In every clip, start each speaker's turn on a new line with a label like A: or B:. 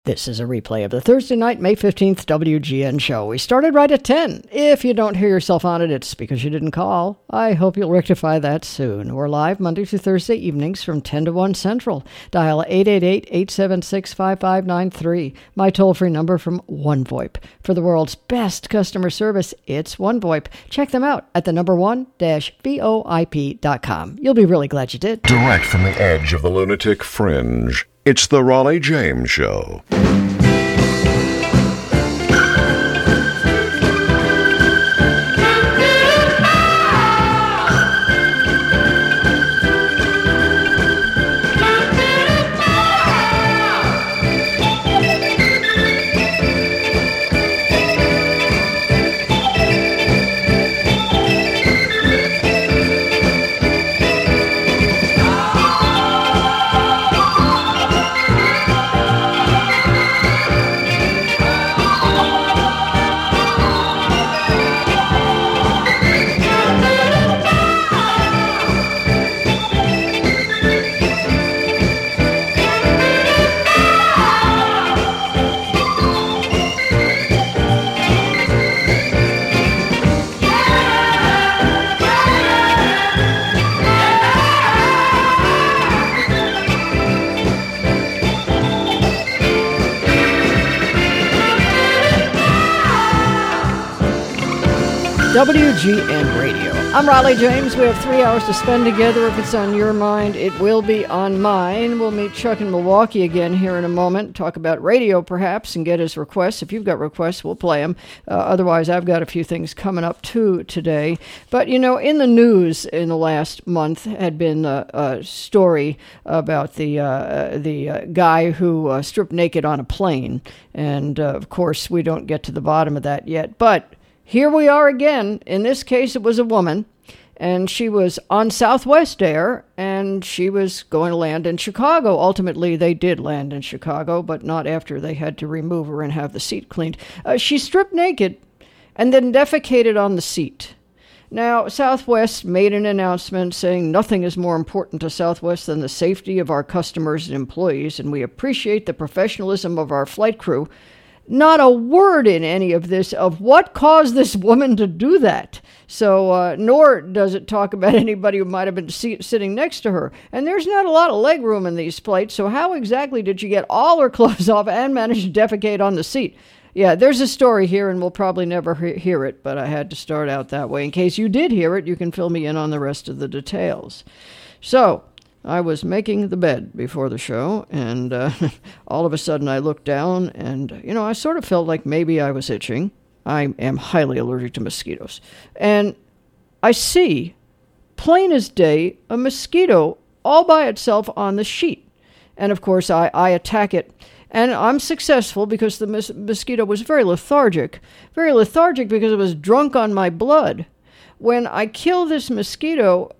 A: This is a replay of the Thursday night, May 15th WGN show. We started right at 10. If you don't hear yourself on it, it's because you didn't call. I hope you'll rectify that soon. We're live Monday through Thursday evenings from 10 to 1 Central. Dial 888-876-5593. My toll-free number from OneVoIP. For the world's best customer service, it's OneVoIP. Check them out at the number one-voip.com. You'll be really glad you did.
B: Direct from the edge of the lunatic fringe. It's the Raleigh James Show.
A: WGN Radio. I'm Raleigh James. We have 3 hours to spend together. If it's on your mind, it will be on mine. We'll meet Chuck in Milwaukee again here in a moment. Talk about radio, perhaps, and get his requests. If you've got requests, we'll play them. Otherwise, I've got a few things coming up, too, today. But, you know, in the news in the last month had been a story about the guy who stripped naked on a plane. And, of course, we don't get to the bottom of that yet. But here we are again. In this case, it was a woman, and she was on Southwest Air, and she was going to land in Chicago. Ultimately, they did land in Chicago, but not after they had to remove her and have the seat cleaned. She stripped naked and then defecated on the seat. Now, Southwest made an announcement saying nothing is more important to Southwest than the safety of our customers and employees, and we appreciate the professionalism of our flight crew. Not a word in any of this of what caused this woman to do that. So, nor does it talk about anybody who might have been sitting next to her. And there's not a lot of leg room in these flights, so how exactly did she get all her clothes off and manage to defecate on the seat? Yeah, there's a story here, and we'll probably never hear it, but I had to start out that way. In case you did hear it, you can fill me in on the rest of the details. So, I was making the bed before the show, and all of a sudden I looked down, and, you know, I sort of felt like maybe I was itching. I am highly allergic to mosquitoes. And I see, plain as day, a mosquito all by itself on the sheet. And, of course, I attack it. And I'm successful because the mosquito was very lethargic because it was drunk on my blood. When I kill this mosquito,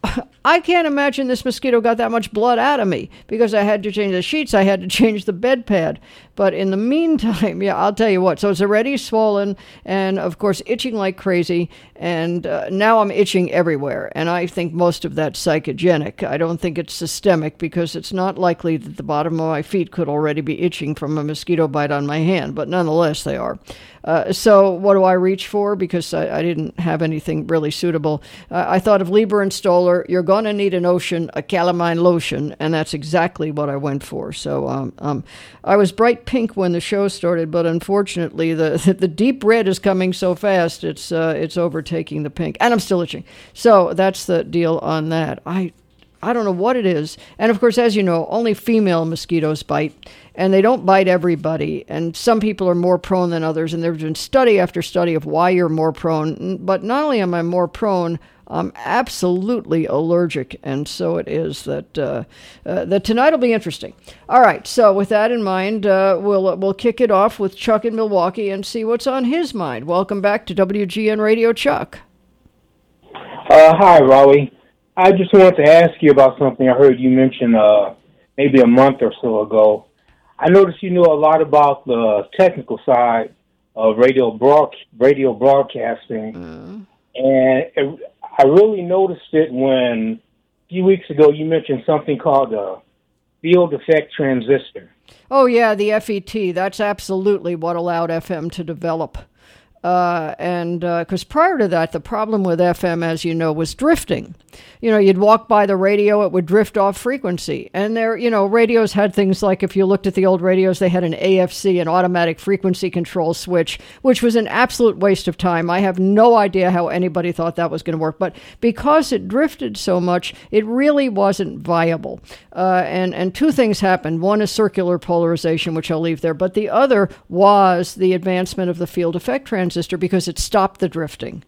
A: I can't imagine this mosquito got that much blood out of me because I had to change the sheets. I had to change the bed pad. But in the meantime, yeah, I'll tell you what. So it's already swollen and, of course, itching like crazy. And now I'm itching everywhere. And I think most of that's psychogenic. I don't think it's systemic because it's not likely that the bottom of my feet could already be itching from a mosquito bite on my hand. But nonetheless, they are. So what do I reach for? Because I didn't have anything really suitable. I thought of Lieber and Stoller. You're going to need a calamine lotion, and that's exactly what I went for. So I was bright pink when the show started, but unfortunately the deep red is coming so fast, it's overtaking the pink, and I'm still itching. So that's the deal on that. I don't know what it is. And of course, as you know, only female mosquitoes bite, and they don't bite everybody. And some people are more prone than others, and there's been study after study of why you're more prone. But not only am I more prone, I'm absolutely allergic, and so it is that tonight will be interesting. All right, so with that in mind, we'll kick it off with Chuck in Milwaukee and see what's on his mind. Welcome back to WGN Radio, Chuck.
C: Hi, Raleigh. I just wanted to ask you about something I heard you mention maybe a month or so ago. I noticed you knew a lot about the technical side of radio broadcasting, and I really noticed it when a few weeks ago you mentioned something called field effect transistor?
A: Oh, yeah, the FET. That's absolutely what allowed FM to develop. And because prior to that, the problem with FM, as you know, was drifting. You know, you'd walk by the radio, it would drift off frequency. And there, you know, radios had things like, if you looked at the old radios, they had an AFC, an automatic frequency control switch, which was an absolute waste of time. I have no idea how anybody thought that was going to work. But because it drifted so much, it really wasn't viable. And two things happened. One is circular polarization, which I'll leave there. But the other was the advancement of the field effect transistor, because it stopped the drifting.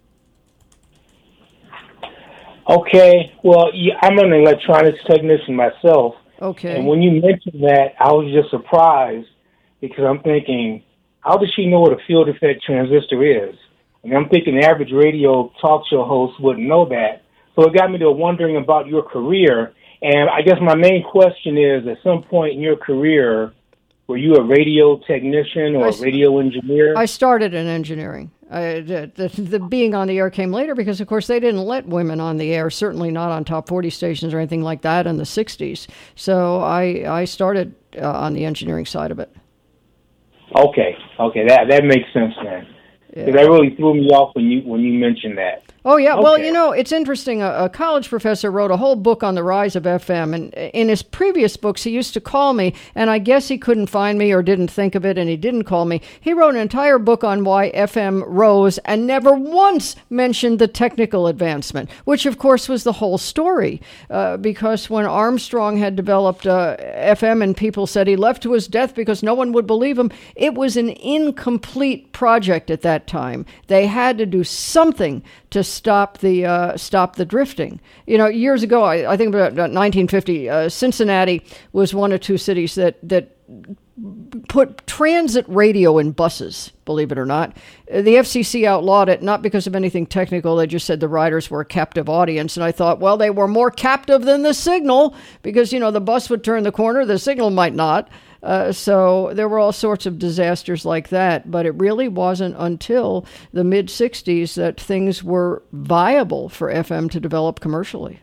C: Okay, well, yeah, I'm an electronics technician myself.
A: Okay.
C: And when you mentioned that, I was just surprised because I'm thinking, how does she know what a field effect transistor is? And I'm thinking the average radio talk show host wouldn't know that. So it got me to wondering about your career. And I guess my main question is, at some point in your career, were you a radio technician or a radio engineer?
A: I started in engineering. The being on the air came later because, of course, they didn't let women on the air, certainly not on top 40 stations or anything like that in the 60s. So I started on the engineering side of it.
C: Okay, that makes sense, man. Because that really threw me off when you mentioned that.
A: Oh, yeah.
C: Okay.
A: Well, you know, it's interesting. A college professor wrote a whole book on the rise of FM. And in his previous books, he used to call me, and I guess he couldn't find me or didn't think of it, and he didn't call me. He wrote an entire book on why FM rose and never once mentioned the technical advancement, which, of course, was the whole story. Because when Armstrong had developed FM and people said he left to his death because no one would believe him, it was an incomplete project at that time. They had to do something to stop the drifting. You know, years ago, I think about 1950, Cincinnati was one of two cities that put transit radio in buses, believe it or not. The FCC outlawed it, not because of anything technical. They just said the riders were a captive audience. And I thought, well, they were more captive than the signal because, you know, the bus would turn the corner, the signal might not. So there were all sorts of disasters like that, but it really wasn't until the mid-'60s that things were viable for FM to develop commercially.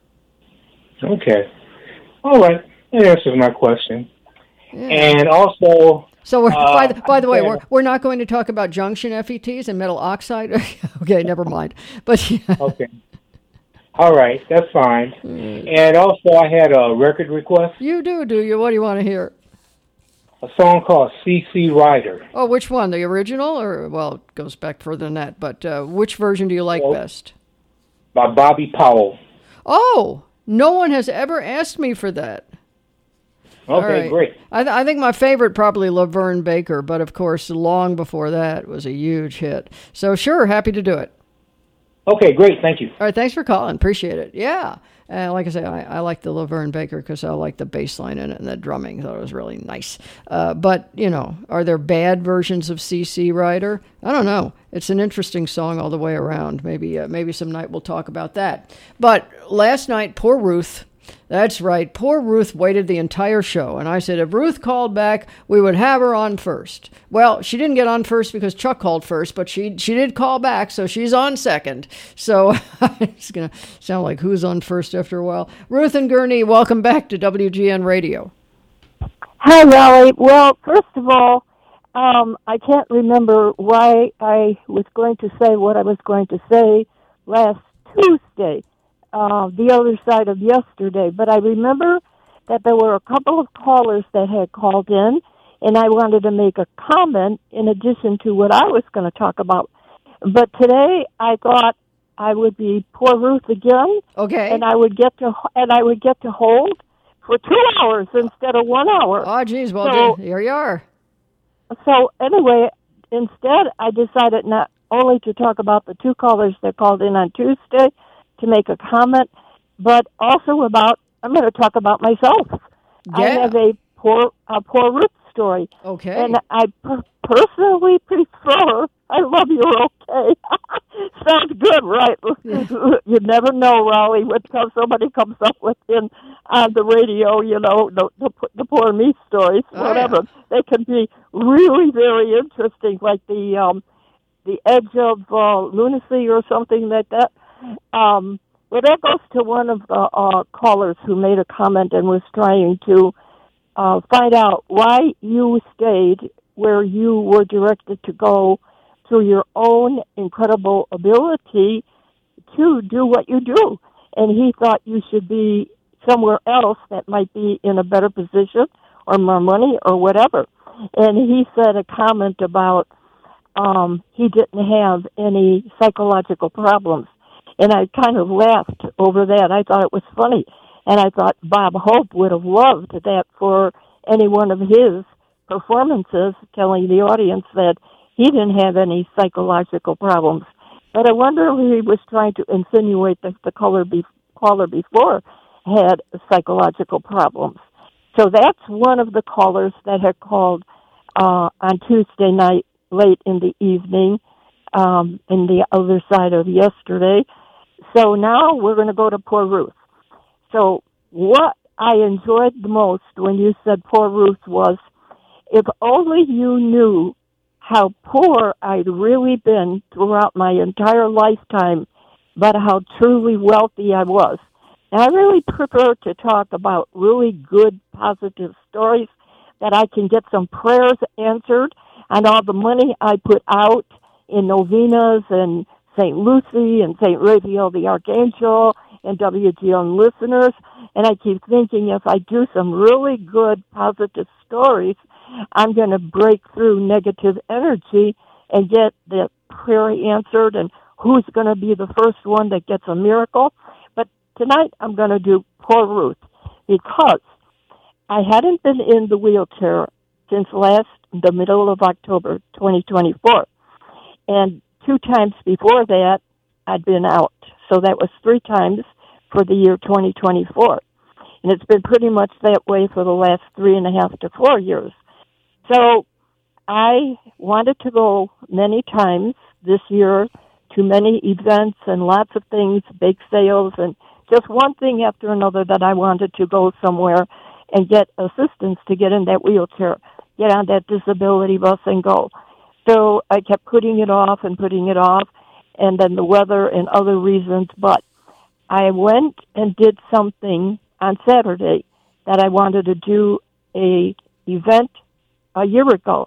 C: Okay. All right. That answers my question.
A: Yeah.
C: And also...
A: So we're, by the way, we're not going to talk about junction FETs and metal oxide. Okay, never mind. But yeah.
C: Okay. All right, that's fine. And also I had a record request.
A: You do you? What do you want to hear?
C: A song called CC Rider.
A: Oh, which one? The original? Or, well, it goes back further than that. But which version do you like best?
C: By Bobby Powell.
A: Oh, no one has ever asked me for that.
C: Okay, great.
A: I think my favorite probably Laverne Baker, but of course, long before that was a huge hit. So sure, happy to do it.
C: Okay, great. Thank you.
A: All right, thanks for calling. Appreciate it. Yeah. Like I say, I like the Laverne Baker because I like the bass line in it and the drumming. I thought it was really nice. But, you know, are there bad versions of CC Rider? I don't know. It's an interesting song all the way around. Maybe some night we'll talk about that. But last night, poor Ruth. That's right. Poor Ruth waited the entire show. And I said, if Ruth called back, we would have her on first. Well, she didn't get on first because Chuck called first, but she did call back, so she's on second. So it's going to sound like who's on first after a while. Ruth and Gurnee, welcome back to WGN Radio.
D: Hi, Raleigh. Well, first of all, I can't remember why I was going to say what I was going to say last Tuesday. The other side of yesterday, but I remember that there were a couple of callers that had called in, and I wanted to make a comment in addition to what I was going to talk about. But today I thought I would be poor Ruth again,
A: okay,
D: and I would get to hold for 2 hours instead of 1 hour.
A: Oh, geez, well, here you are.
D: So anyway, instead I decided not only to talk about the two callers that called in on Tuesday to make a comment, but also I'm going to talk about myself. Yeah. I have a poor Ruth story.
A: Okay.
D: And I personally prefer, I love you're okay. Sounds good, right? You never know, Raleigh, what somebody comes up with on the radio, you know, the poor me stories, whatever. Yeah. They can be really very interesting, like the edge of lunacy or something like that. Well, that goes to one of the callers who made a comment and was trying to find out why you stayed where you were directed to go through your own incredible ability to do what you do. And he thought you should be somewhere else that might be in a better position or more money or whatever. And he said a comment about he didn't have any psychological problems. And I kind of laughed over that. I thought it was funny. And I thought Bob Hope would have loved that for any one of his performances, telling the audience that he didn't have any psychological problems. But I wonder if he was trying to insinuate that the caller before had psychological problems. So that's one of the callers that had called on Tuesday night late in the evening, in the other side of yesterday. So now we're going to go to poor Ruth. So what I enjoyed the most when you said poor Ruth was, if only you knew how poor I'd really been throughout my entire lifetime, but how truly wealthy I was. And I really prefer to talk about really good, positive stories that I can get some prayers answered and all the money I put out in novenas and St. Lucy and St. Raphael the Archangel and WGN listeners. And I keep thinking if I do some really good, positive stories, I'm going to break through negative energy and get the prayer answered, and who's going to be the first one that gets a miracle. But tonight I'm going to do poor Ruth because I hadn't been in the wheelchair since the middle of October 2024. And 2 times before that, I'd been out. So that was 3 times for the year 2024. And it's been pretty much that way for the last 3.5 to 4 years. So I wanted to go many times this year to many events and lots of things, bake sales, and just one thing after another that I wanted to go somewhere and get assistance to get in that wheelchair, get on that disability bus and go. So I kept putting it off, and then the weather and other reasons. But I went and did something on Saturday that I wanted to do a event a year ago.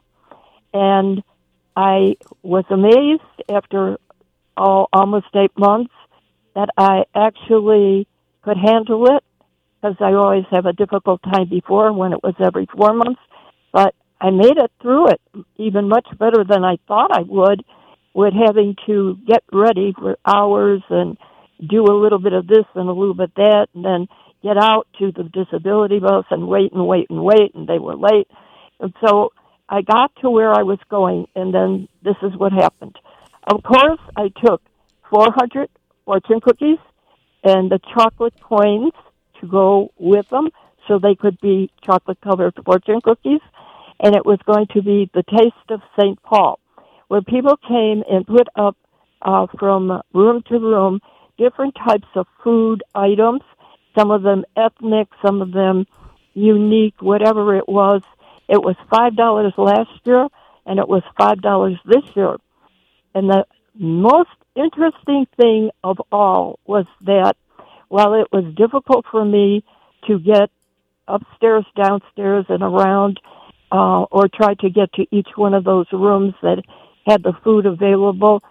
D: And I was amazed after almost 8 months that I actually could handle it, because I always have a difficult time before when it was every 4 months. But I made it through it even much better than I thought I would, with having to get ready for hours and do a little bit of this and a little bit of that, and then get out to the disability bus and wait, and they were late. And so I got to where I was going, and then this is what happened. Of course, I took 400 fortune cookies and the chocolate coins to go with them so they could be chocolate-covered fortune cookies. And it was going to be the Taste of St. Paul, where people came and put up from room to room different types of food items, some of them ethnic, some of them unique, whatever it was. It was $5 last year, and it was $5 this year. And the most interesting thing of all was that while it was difficult for me to get upstairs, downstairs, and around, or try to get to each one of those rooms that had the food available,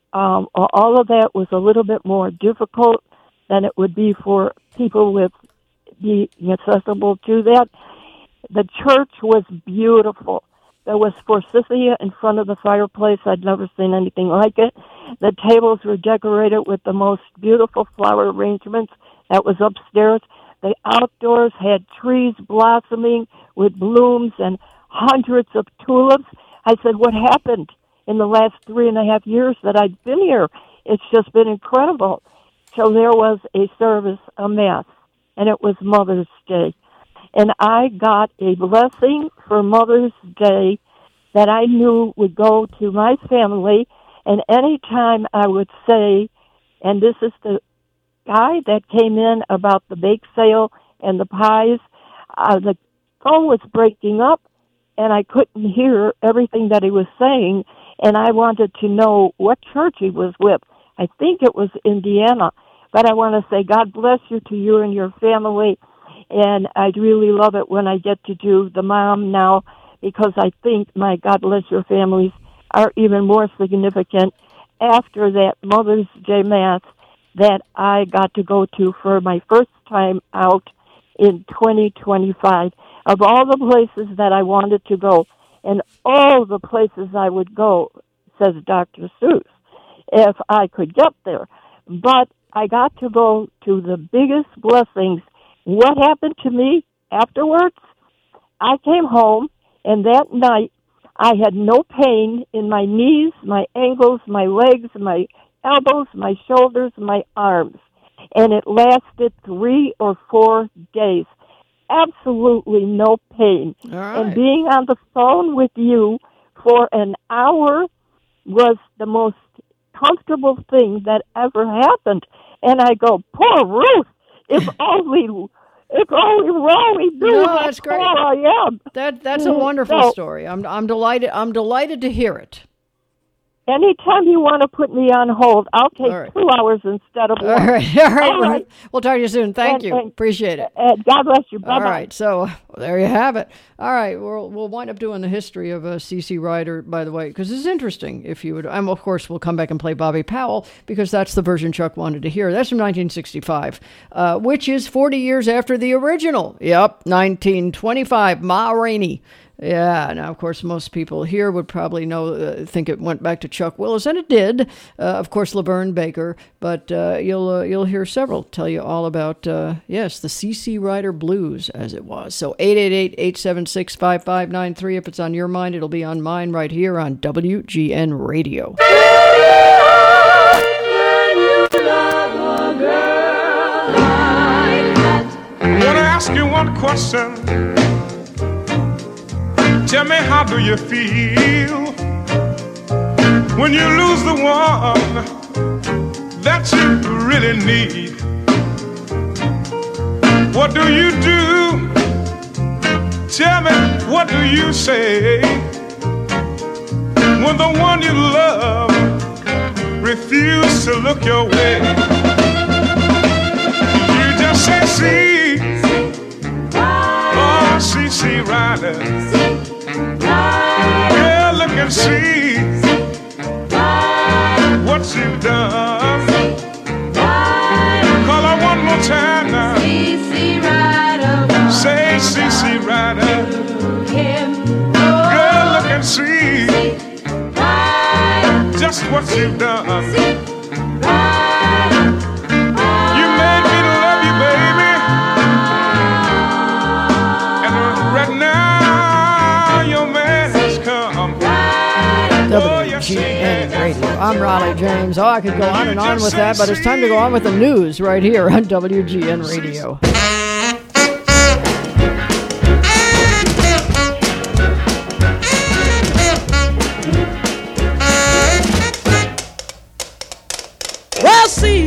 D: all of that was a little bit more difficult than it would be for people with being accessible to that. The church was beautiful. There was forsythia in front of the fireplace. I'd never seen anything like it. The tables were decorated with the most beautiful flower arrangements. That was upstairs. The outdoors had trees blossoming with blooms and hundreds of tulips. I said, what happened in the last 3.5 years that I'd been here? It's just been incredible. So there was a service, a mass, and it was Mother's Day. And I got a blessing for Mother's Day that I knew would go to my family. And any time I would say, and this is the guy that came in about the bake sale and the pies, the phone was breaking up, and I couldn't hear everything that he was saying, and I wanted to know what church he was with. I think it was Indiana. But I want to say God bless you and your family. And I'd really love it when I get to do the mom now, because I think my God bless your families are even more significant after that Mother's Day Mass that I got to go to for my first time out in 2025. Of all the places that I wanted to go, and all the places I would go, says Dr. Seuss, if I could get there. But I got to go to the biggest blessings. What happened to me afterwards? I came home, and that night I had no pain in my knees, my ankles, my legs, my elbows, my shoulders, my arms. And it lasted 3 or 4 days. Absolutely no pain.
A: All right.
D: And being on the phone with you for an hour was the most comfortable thing that ever happened. And I go, poor Ruth, if only Rowie knew
A: No,
D: how
A: that's great.
D: poor I am.
A: That's a wonderful story. I'm delighted. I'm delighted to hear it.
D: Anytime you want to put me on hold, I'll take
A: All right.
D: 2 hours instead of 1.
A: All right. All right.
D: All right.
A: We'll talk to you soon. Thank you.
D: And
A: Appreciate it.
D: God bless you. Bye-bye.
A: All right, so there you have it. All right, we'll wind up doing the history of C.C. Ryder, by the way, because it's interesting. If you would, and of course, we'll come back and play Bobby Powell because that's the version Chuck wanted to hear. That's from 1965, which is 40 years after the original. Yep, 1925, Ma Rainey. Yeah, now, of course, most people here would probably think it went back to Chuck Willis, and it did. Of course, Laverne Baker, but you'll hear several tell you all about, yes, the C.C. Ryder Blues, as it was. So 888-876-5593. If it's on your mind, it'll be on mine right here on WGN Radio.
E: I want to ask you one question. Tell me, how do you feel when you lose the one that you really need? What do you do? Tell me, what do you say when the one you love refuses to look your way? You just say, see, oh, C.C. Ryder. Yeah, look and see what you've done. Call her one more time now.
F: C.C. Ryder.
E: Say C.C. Ryder. Girl, look and see just what you've done. You made me love you, baby. And right now your man has come.
A: WGN Radio. I'm Raleigh James. Oh, I could go on and on with that, but it's time to go on with the news right here on WGN Radio.
G: Well,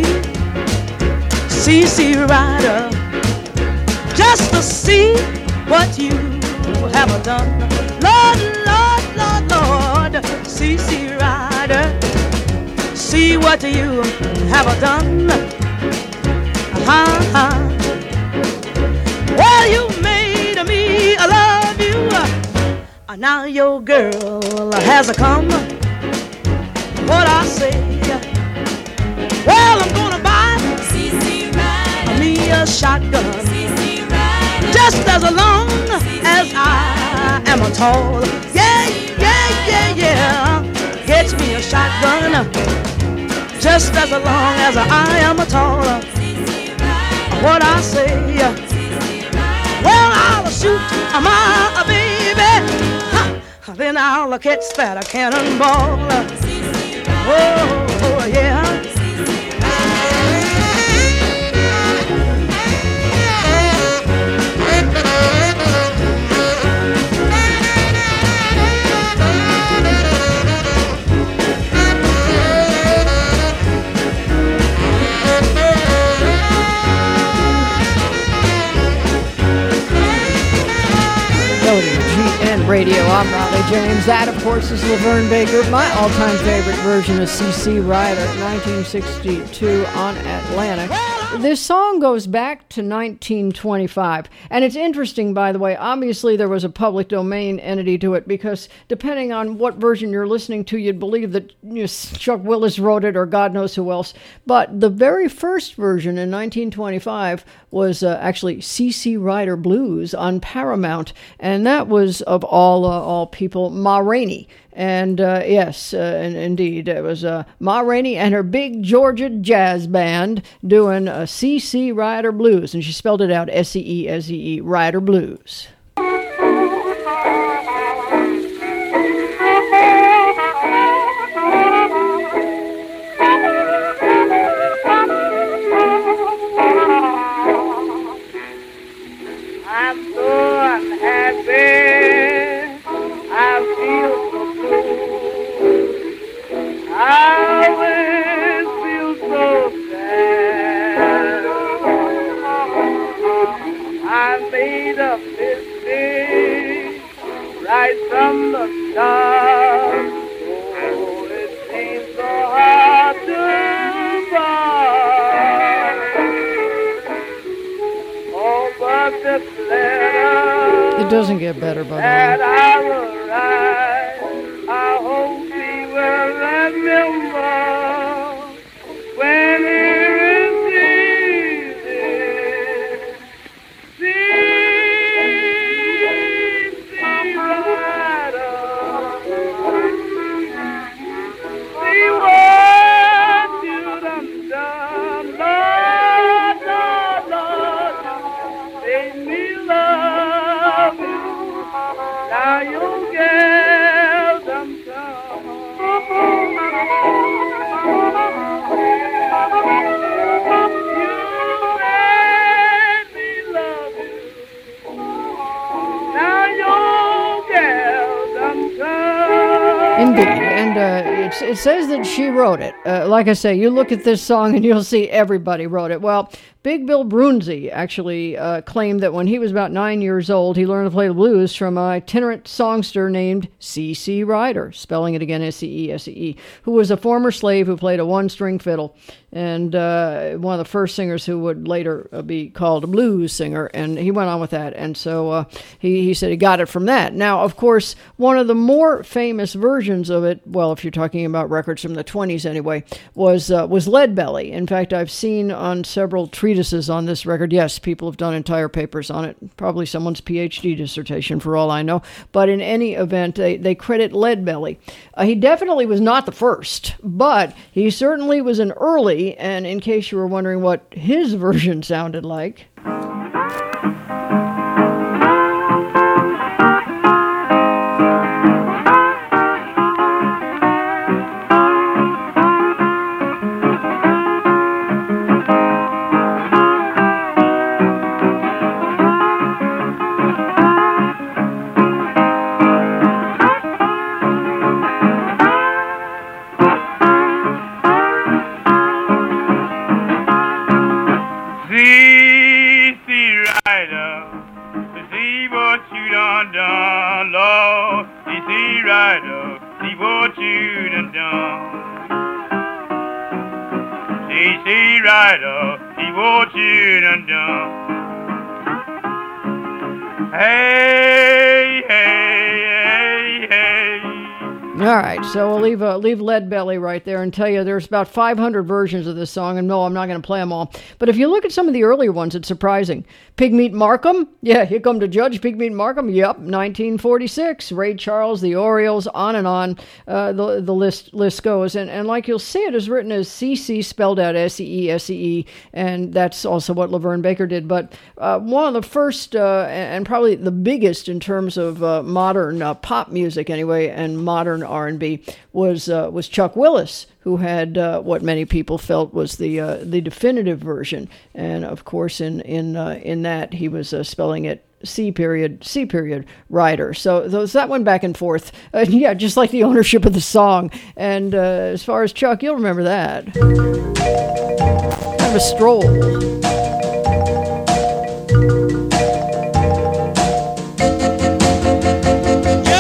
G: C.C. Ryder, just to see what you have done. Lord, Lord, Lord, Lord, C.C. Ryder, see what you have done. Well, you made me love you. Now your girl has come. What I say? Well, I'm gonna buy
F: C.C. Ryder.
G: me a shotgun.
F: C.C. Ryder.
G: Just as long as I am a tall. Yeah, yeah, yeah, yeah. Get me a shotgun. Just as long as I am a tall. What I say? Well, I'll shoot my baby. Then I'll catch that cannonball. Oh, yeah.
A: Radio. I'm Raleigh James. That, of course, is Laverne Baker, my all-time favorite version of C.C. Rider, 1962 on Atlantic. This song goes back to 1925, and it's interesting, by the way. Obviously, there was a public domain entity to it, because depending on what version you're listening to, you'd believe that Chuck Willis wrote it or God knows who else. But the very first version in 1925 was actually C.C. Rider Blues on Paramount, and that was, of all people, Ma Rainey. And yes, and indeed, it was Ma Rainey and her big Georgia jazz band doing C.C. Rider Blues, and she spelled it out S-E-E-S-E-E, Rider Blues.
H: I'm so unhappy. I feel so blue. I always feel so sad. I made a mistake right from the start. Oh, it seems so hard to part. Oh, but this letter,
A: it doesn't get better, by the way.
H: That I will write, I hope he will remember when he receives it. See, Rider, see what you done done, Lord, Lord, Lord, made me love you. Now you give them some. You made me love you. Now you give them some.
A: Indeed, and it says that she wrote it. Like I say, you look at this song and you'll see everybody wrote it. Well, Big Bill Broonzy actually claimed that when he was about 9 years old, he learned to play the blues from an itinerant songster named C.C. Rider, spelling it again S-E-E-S-E-E, who was a former slave who played a one-string fiddle, and one of the first singers who would later be called a blues singer, and he went on with that, and so he said he got it from that. Now, of course, one of the more famous versions of it, well, if you're talking about records from the 20s anyway, was Leadbelly. In fact, I've seen on several treatises on this record. Yes, people have done entire papers on it, probably someone's PhD dissertation for all I know, but in any event, they credit Leadbelly. He definitely was not the first, but he certainly was an early, and in case you were wondering what his version sounded like... All right, so we'll leave Leadbelly right there and tell you there's about 500 versions of this song, and no, I'm not going to play them all. But if you look at some of the earlier ones, it's surprising. Pigmeat Markham, yeah, here come to judge Pigmeat Markham, yep, 1946. Ray Charles, the Orioles, on and on, the list goes. And like you'll see, it is written as C.C. spelled out S-E-E-S-E-E, and that's also what Laverne Baker did. But one of the first, and probably the biggest in terms of modern pop music anyway, and modern R&B, was Chuck Willis, who had what many people felt was the definitive version, and of course in that he was spelling it C period Rider. So that went back and forth, yeah, just like the ownership of the song. And as far as Chuck, you'll remember that. Kind of a stroll.
H: Yeah.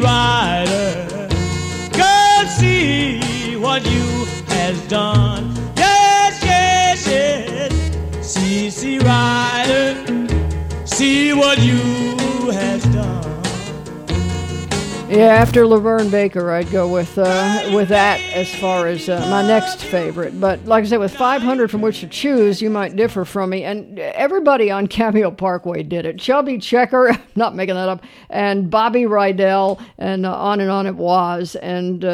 G: Rider. Girl, see what you has done. Yes, yes, yes. CC Rider, see what you has done.
A: Yeah, after Laverne Baker, I'd go with that as far as my next favorite. But like I said, with 500 from which to choose, you might differ from me. And everybody on Cameo Parkway did it. Chubby Checker, not making that up, and Bobby Rydell, and on it was. And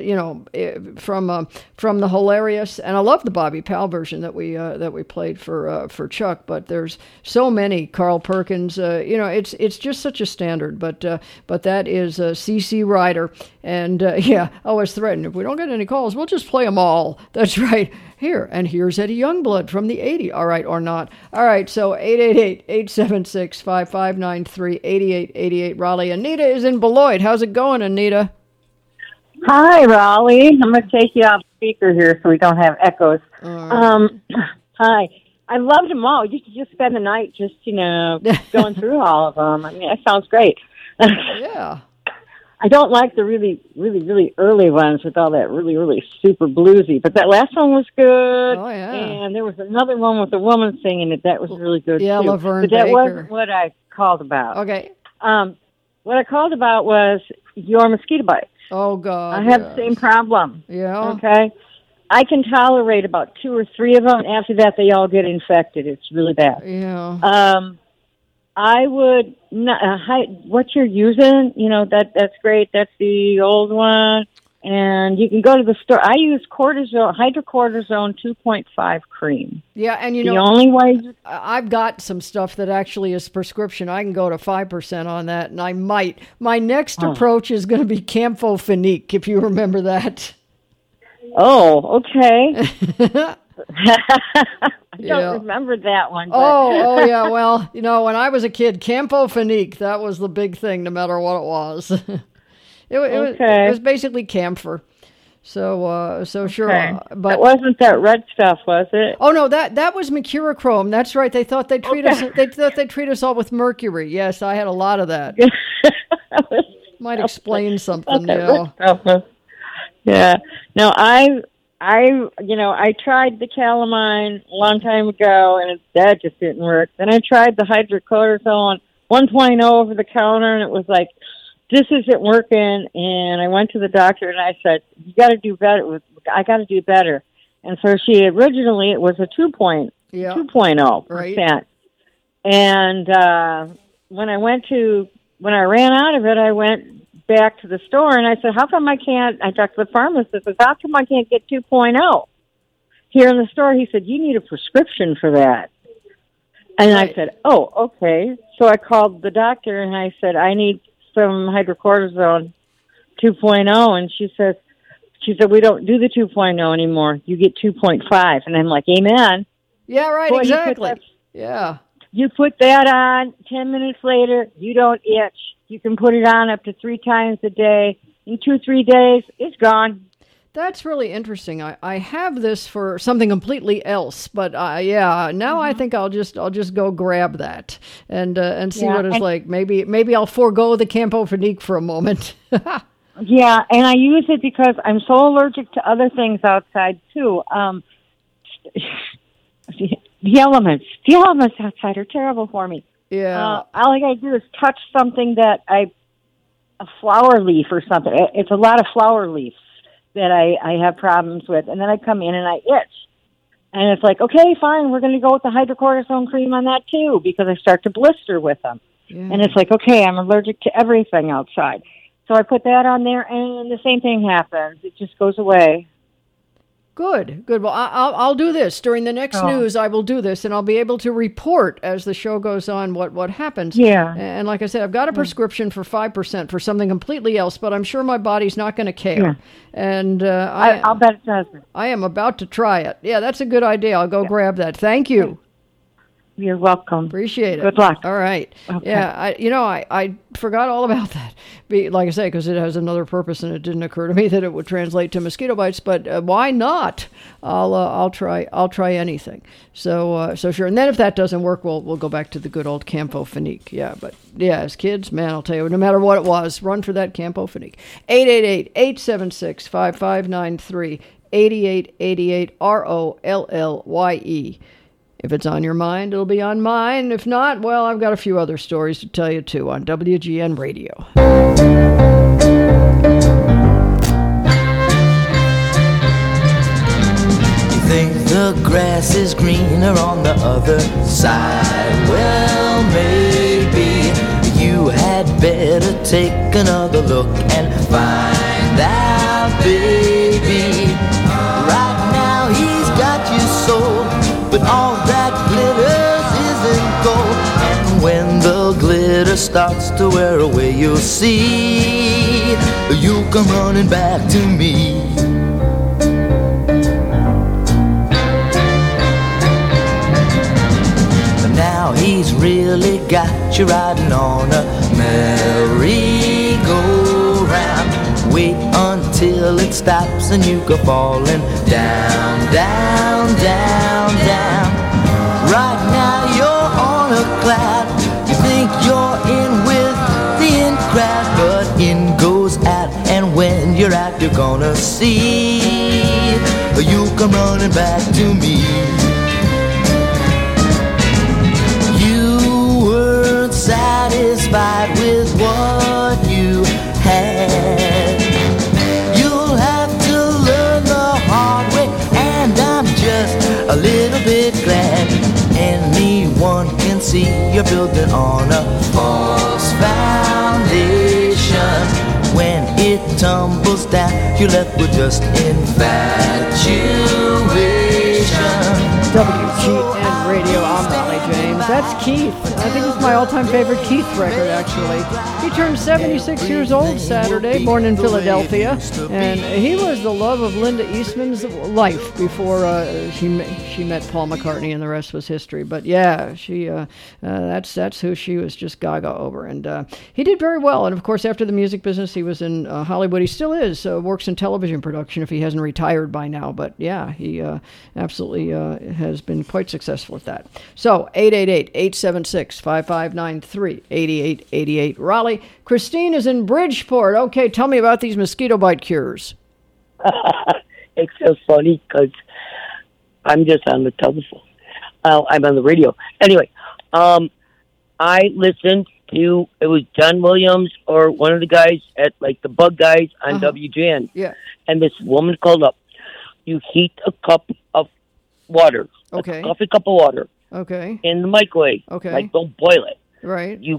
A: from the hilarious, and I love the Bobby Powell version that we played for Chuck. But there's so many. Carl Perkins, it's just such a standard. But that is CC Rider, and I was threatened, if we don't get any calls, we'll just play them all. That's right. Here, and here's Eddie Youngblood from the 80s. All right, or not. All right, so 888-876-5593, 8888 Raleigh. Anita is in Beloit. How's it going, Anita?
I: Hi, Raleigh. I'm going to take you off speaker here so we don't have echoes. Hi. I loved them all. You could just spend the night just, going through all of them. I mean, that sounds great.
A: Yeah.
I: I don't like the really, really, really early ones with all that really, really super bluesy. But that last one was good.
A: Oh, yeah.
I: And there was another one with a woman singing it. That was really good,
A: yeah,
I: too.
A: Laverne
I: But that
A: Baker.
I: wasn't what I called about.
A: Okay.
I: What I called about was your mosquito bites.
A: Oh, God.
I: I have the same problem.
A: Yeah.
I: Okay? I can tolerate about 2 or 3 of them. After that, they all get infected. It's really bad.
A: Yeah.
I: I would not, what you're using, that's great. That's the old one. And you can go to the store. I use hydrocortisone 2.5 cream.
A: Yeah, and
I: the only way
A: I've got some stuff that actually is prescription. I can go to 5% on that, and I might. My next approach is going to be Campho-Phenique, if you remember that.
I: Oh, okay. I don't remember that one. But.
A: Oh, yeah. Well, when I was a kid, Campho-Phenique, that was the big thing, no matter what it was. It was basically camphor. So sure. But
I: it wasn't that red stuff, was it?
A: Oh no, that was mercurochrome. That's right. They thought they'd treat us. They thought they'd treat us all with mercury. Yes, I had a lot of that. Might explain something.
I: Yeah. No, I tried the calamine a long time ago, and that just didn't work. Then I tried the hydrocortisone 1.0 over the counter, and it was like, this isn't working. And I went to the doctor, and I said, you got to do better. I got to do better. And so originally it was a 2.0%.
A: Right.
I: And when I ran out of it, I went back to the store, and I said, how come I talked to the pharmacist, I said, how come I can't get 2.0 here in the store? He said, you need a prescription for that. And I said, oh, okay. So I called the doctor, and I said, I need some hydrocortisone 2.0, and she said, we don't do the 2.0 anymore. You get 2.5. And I'm like, amen.
A: Yeah, right,
I: Boy,
A: exactly. Yeah.
I: You put that on, 10 minutes later, you don't itch. You can put it on up to 3 times a day. In 2-3 days, it's gone.
A: That's really interesting. I have this for something completely else, but now I think I'll just go grab that and see what it's like. Maybe I'll forego the Campho-Phenique for a moment.
I: Yeah, and I use it because I'm so allergic to other things outside too. The elements outside are terrible for me.
A: Yeah.
I: All I gotta do is touch something a flower leaf or something. It's a lot of flower leaves that I have problems with, and then I come in and I itch. And it's like, okay, fine, we're going to go with the hydrocortisone cream on that too, because I start to blister with them. Yeah. And it's like, okay, I'm allergic to everything outside. So I put that on there, and the same thing happens. It just goes away.
A: Good. Well, I'll do this. During the next news, I will do this, and I'll be able to report as the show goes on what happens.
I: Yeah.
A: And like I said, I've got a prescription for 5% for something completely else, but I'm sure my body's not going to care.
I: Yeah.
A: And
I: I'll bet it doesn't.
A: I am about to try it. Yeah, that's a good idea. I'll go grab that. Thank you.
I: You're welcome.
A: Appreciate it.
I: Good luck.
A: All right.
I: Okay.
A: Yeah, I forgot all about that. Like I say, because it has another purpose, and it didn't occur to me that it would translate to mosquito bites. But why not? I'll try anything. So sure. And then if that doesn't work, we'll go back to the good old Campho-Phenique. Yeah, but yeah, as kids, man, I'll tell you, no matter what it was, run for that Campho-Phenique. 888-876-5593. 8888 ROLLYE. If it's on your mind, it'll be on mine. If not, well, I've got a few other stories to tell you, too, on WGN Radio.
J: You think the grass is greener on the other side? Well, maybe you had better take another look and find out, baby. Right now he's got you sold, but all that glitters isn't gold. And when the glitter starts to wear away, you'll see you'll come running back to me. But now he's really got you riding on a merry-go-round. Wait until it stops and you go falling down, down, down, down. Right now you're on a cloud. You think you're in with the in crowd, but in goes out, and when you're out, you're gonna see you come running back to me. You weren't satisfied with what you had. You'll have to learn the hard way, and I'm just a little bit glad. Anyone can see you're building on a false foundation. When it tumbles down, you're left with just infatuation.
A: WGN Radio, I'm Ronnie James. That's Keith. I think it's my all-time favorite Keith record, actually. He turned 76 years old Saturday, born in Philadelphia, and he was the love of Linda Eastman's life before she met Paul McCartney, and the rest was history. But yeah, that's who she was just gaga over, and he did very well. And of course, after the music business, he was in Hollywood. He still is, works in television production if he hasn't retired by now. But yeah, he absolutely has been quite successful at that. So 888-876-5593, 8888 Raleigh. Christine is in Bridgeport. Okay, tell me about these mosquito bite cures.
K: It's so funny because I'm just on the telephone. I'm on the radio. Anyway, I listened to, it was John Williams or one of the guys at like the Bug Guys on WGN.
A: Yeah.
K: And this woman called up. You heat a cup of water.
A: Okay.
K: A coffee cup of water.
A: Okay.
K: In the microwave.
A: Okay.
K: Like, don't boil it.
A: Right.
K: You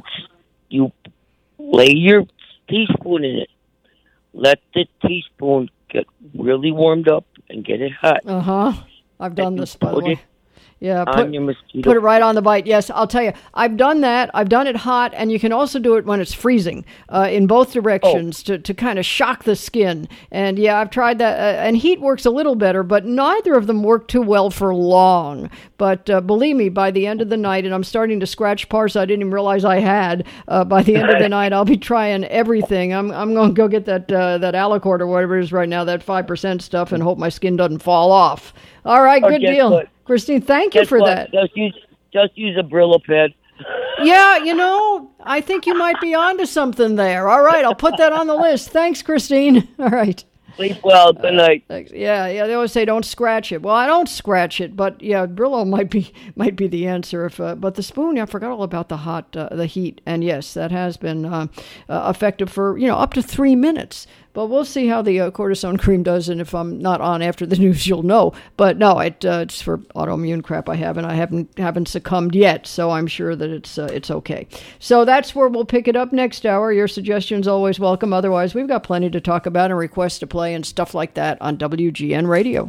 K: lay your teaspoon in it. Let the teaspoon get really warmed up and get it hot.
A: I've done this, by the
K: Put
A: way.
K: it
A: Yeah,
K: on your mosquito.
A: put it right on the bite. Yes, I'll tell you. I've done that. I've done it hot, and you can also do it when it's freezing in both directions to kind of shock the skin. And yeah, I've tried that. And heat works a little better, but neither of them work too well for long. But believe me, by the end of the night, and I'm starting to scratch parts I didn't even realize I had. By the end of the night, I'll be trying everything. I'm going to go get that Alicord or whatever it is right now, that 5% stuff, and hope my skin doesn't fall off. All right, good deal.
K: What?
A: Christine, thank you for that.
K: Just use a Brillo pad.
A: Yeah, I think you might be onto something there. All right, I'll put that on the list. Thanks, Christine. All right.
K: Sleep well. Good night.
A: Thanks. Yeah. They always say don't scratch it. Well, I don't scratch it, but yeah, Brillo might be the answer. But the spoon, I forgot all about the heat, and yes, that has been effective for up to 3 minutes. But we'll see how the cortisone cream does, and if I'm not on after the news, you'll know. But no, it's for autoimmune crap I have, and I haven't succumbed yet, so I'm sure that it's okay. So that's where we'll pick it up next hour. Your suggestions always welcome. Otherwise, we've got plenty to talk about and requests to play and stuff like that on WGN Radio.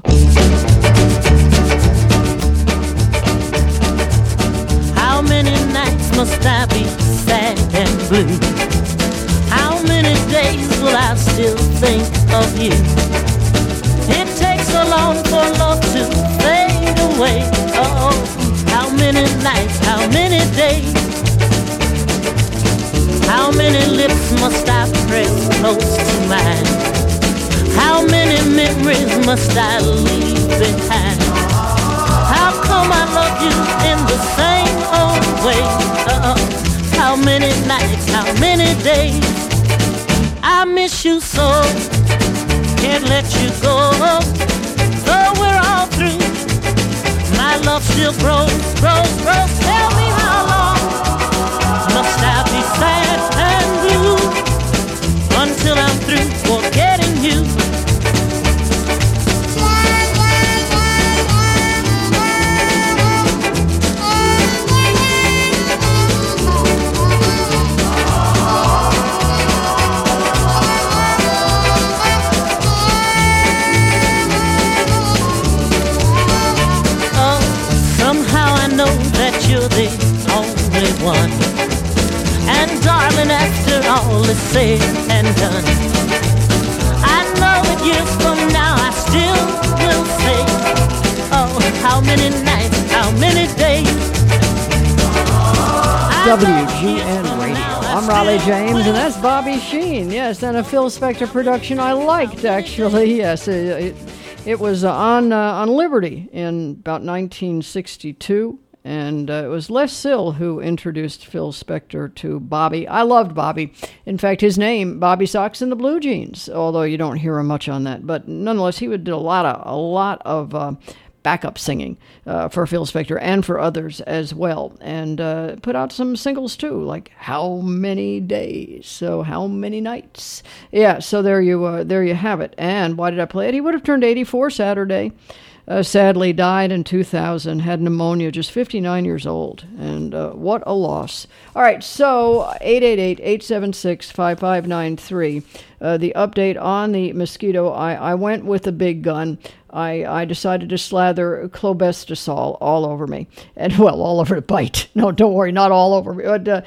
L: How many nights must I be sad and blue? How many days will I still think of you? It takes so long for love to fade away. Oh, how many many nights, how many days, how many lips must I press close to mine? How many memories must I leave behind? How come I love you in the same old way? How many nights, how many days, I miss you so, can't let you go. Though we're all through, my love still grows. Tell me how long must I be sad and blue until I'm through forgetting you? That you're the only one, and darling, after all is said and done, I know that years from now I still will say, oh, how many nights, how many days.
A: WGN Radio. I'm Raleigh James, and that's Bobby Sheen. Yes, and a Phil Spector production I liked, actually. Yes, it was on Liberty in about 1962. And it was Les Sill who introduced Phil Spector to Bobby. I loved Bobby. In fact, his name, Bobby Sox and the Blue Jeans, although you don't hear him much on that. But nonetheless, he would do a lot of backup singing for Phil Spector and for others as well. And put out some singles too, like How Many Days, so How Many Nights. Yeah, so there you have it. And why did I play it? He would have turned 84 Saturday. Sadly died in 2000, had pneumonia, just 59 years old, and what a loss. All right, so 888-876-5593, the update on the mosquito. I went with the big gun. I decided to slather clobestasol all over me, and well, all over the bite. No, don't worry, not all over me, but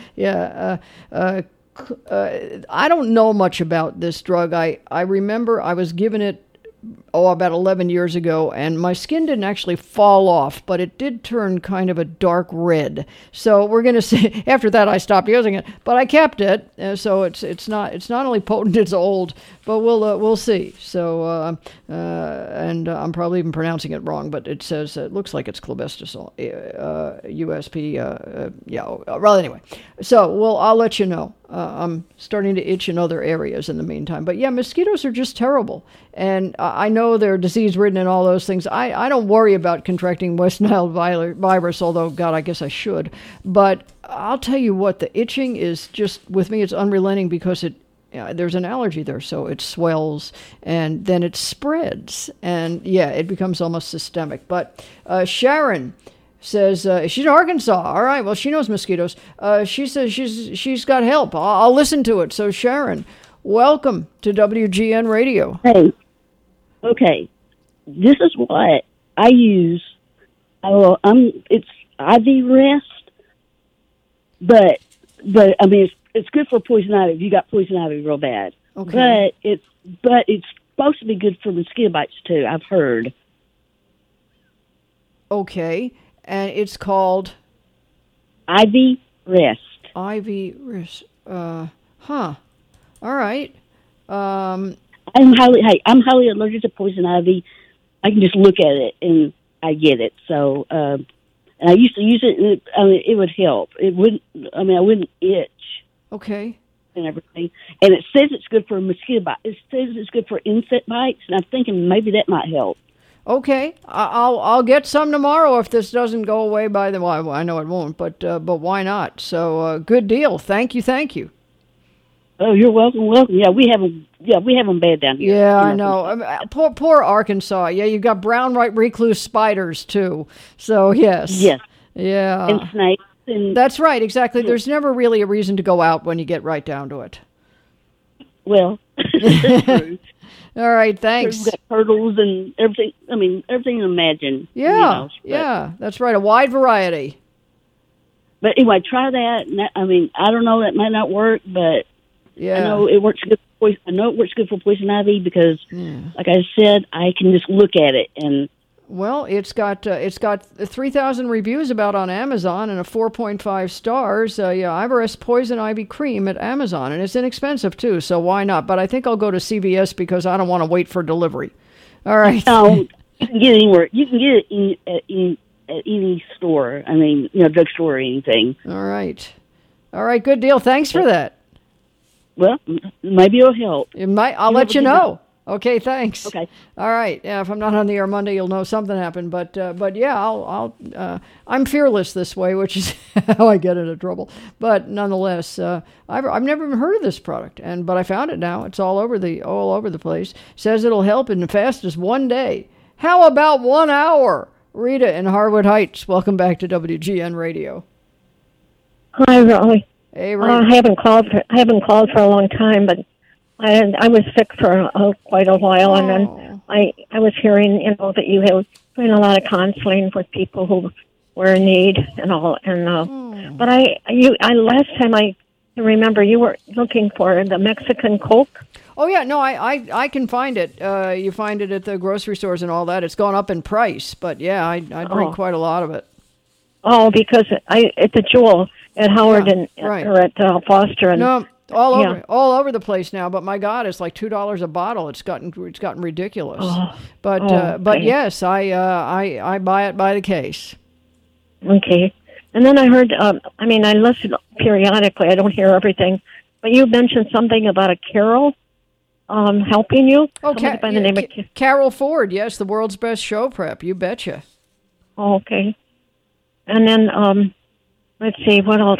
A: I don't know much about this drug. I remember I was given it about 11 years ago, and my skin didn't actually fall off, but it did turn kind of a dark red. So we're going to see. After that, I stopped using it, but I kept it. So it's not only potent, it's old. But we'll see. So and I'm probably even pronouncing it wrong, but it says it looks like it's clobestasol, USP. Well, anyway. So I'll let you know. I'm starting to itch in other areas in the meantime. But yeah, mosquitoes are just terrible. And I know they're disease-ridden and all those things. I don't worry about contracting West Nile virus, although, God, I guess I should. But I'll tell you what, the itching is just, with me, it's unrelenting because there's an allergy there, so it swells, and then it spreads. And, yeah, it becomes almost systemic. But Sharon says she's in Arkansas. All right, well, she knows mosquitoes. She says she's got help. I'll listen to it. So, Sharon, welcome to WGN Radio.
M: Hey, okay, this is what I use. It's IV Rest, but I mean it's good for poison ivy if you got poison ivy real bad.
A: Okay.
M: But it's supposed to be good for mosquito bites too. I've heard.
A: Okay. And it's called
M: IV Rest.
A: IV Rest. All right.
M: I'm highly allergic to poison ivy. I can just look at it and I get it. So, and I used to use it. And it would help. It wouldn't. I wouldn't itch.
A: Okay.
M: And everything. And it says it's good for mosquito bites. It says it's good for insect bites, and I'm thinking maybe that might help.
A: Okay, I'll get some tomorrow if this doesn't go away by the. Well, I know it won't, but why not? So good deal. Thank you.
M: Oh, you're welcome. Yeah, we have them bad down here.
A: Yeah, I know. Poor Arkansas. Yeah, you got brown recluse spiders too. So yes.
M: Yes.
A: Yeah.
M: And snakes.
A: That's right. Exactly. There's never really a reason to go out when you get right down to it.
M: Well. True.
A: All right, thanks.
M: We've got turtles and everything. I mean, everything you imagine.
A: Yeah, that's right. A wide variety.
M: But anyway, try that. I mean, I don't know. That might not work, but
A: yeah,
M: I know it works good. I know it works good for poison ivy because, like I said, I can just look at it and
A: Well, it's got 3,000 reviews about on Amazon and a 4.5 stars. Ivarest Poison Ivy Cream at Amazon, and it's inexpensive too. So why not? But I think I'll go to CVS because I don't want to wait for delivery. All right.
M: You can get it anywhere. You can get it at any store. I mean, drugstore or anything.
A: All right. Good deal. Thanks for that.
M: Well, maybe it'll help.
A: It might. I'll let you know. Okay, thanks.
M: Okay.
A: All right. Yeah, if I'm not on the air Monday, you'll know something happened. But yeah, I'm fearless this way, which is how I get into trouble. But nonetheless, I've never even heard of this product, but I found it now. It's all over the place. Says it'll help in the fastest 1 day. How about 1 hour? Rita in Harwood Heights. Welcome back to WGN Radio.
N: Hi, Raleigh.
A: Hey, Rita.
N: I haven't called for a long time, but I was sick for quite a while, and then I was hearing, that you have doing a lot of counseling with people who were in need and all, and but last time I remember you were looking for the Mexican Coke.
A: Oh yeah, no, I can find it. You find it at the grocery stores and all that. It's gone up in price, but yeah, I drink quite a lot of it.
N: Oh, because at the Jewel at Howard or at Foster and.
A: No. All over the place now, but my God, it's like $2 a bottle. It's gotten ridiculous. But yes, I buy it by the case.
N: Okay, and then I heard. I listen periodically. I don't hear everything, but you mentioned something about a Carol helping you.
A: Oh, by the name of Carol Ford. Yes, the world's best show prep. You betcha.
N: Okay, and then let's see what else.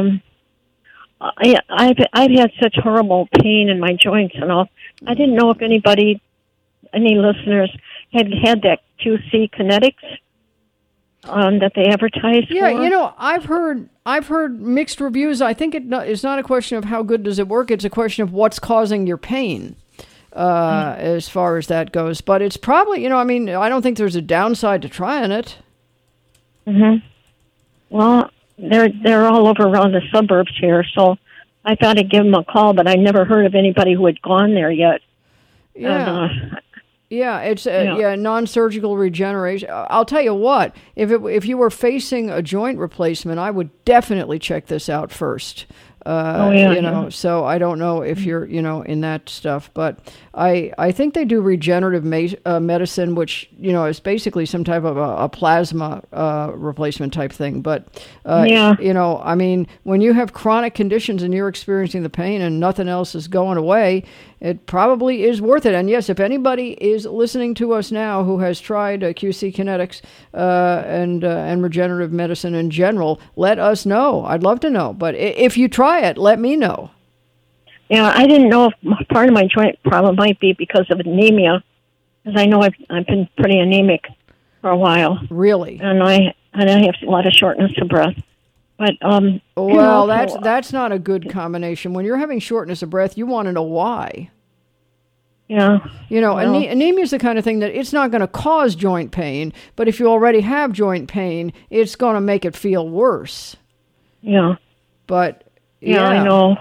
N: I've had such horrible pain in my joints and all. I didn't know if any listeners had that QC Kinetics that they advertise for.
A: Yeah, I've heard mixed reviews. I think it's not a question of how good does it work. It's a question of what's causing your pain. As far as that goes, but it's probably I don't think there's a downside to trying it.
N: Mm-hmm. Well. They're all over around the suburbs here, so I thought I'd give them a call, but I never heard of anybody who had gone there yet.
A: Yeah. It's non-surgical regeneration. I'll tell you what, if you were facing a joint replacement, I would definitely check this out first. So I don't know if you're, in that stuff, but I think they do regenerative medicine, which, is basically some type of a plasma replacement type thing. But, when you have chronic conditions and you're experiencing the pain and nothing else is going away, it probably is worth it. And yes, if anybody is listening to us now who has tried QC Kinetics and regenerative medicine in general, let us know. I'd love to know. But if you try it, let me know.
N: Yeah, I didn't know if part of my joint problem might be because of anemia, because I know I've been pretty anemic for a while.
A: Really?
N: And I have a lot of shortness of breath. But
A: that's not a good combination. When you're having shortness of breath, you want to know why.
N: Yeah.
A: Anemia is the kind of thing that it's not going to cause joint pain, but if you already have joint pain, it's going to make it feel worse.
N: Yeah.
A: But
N: I know.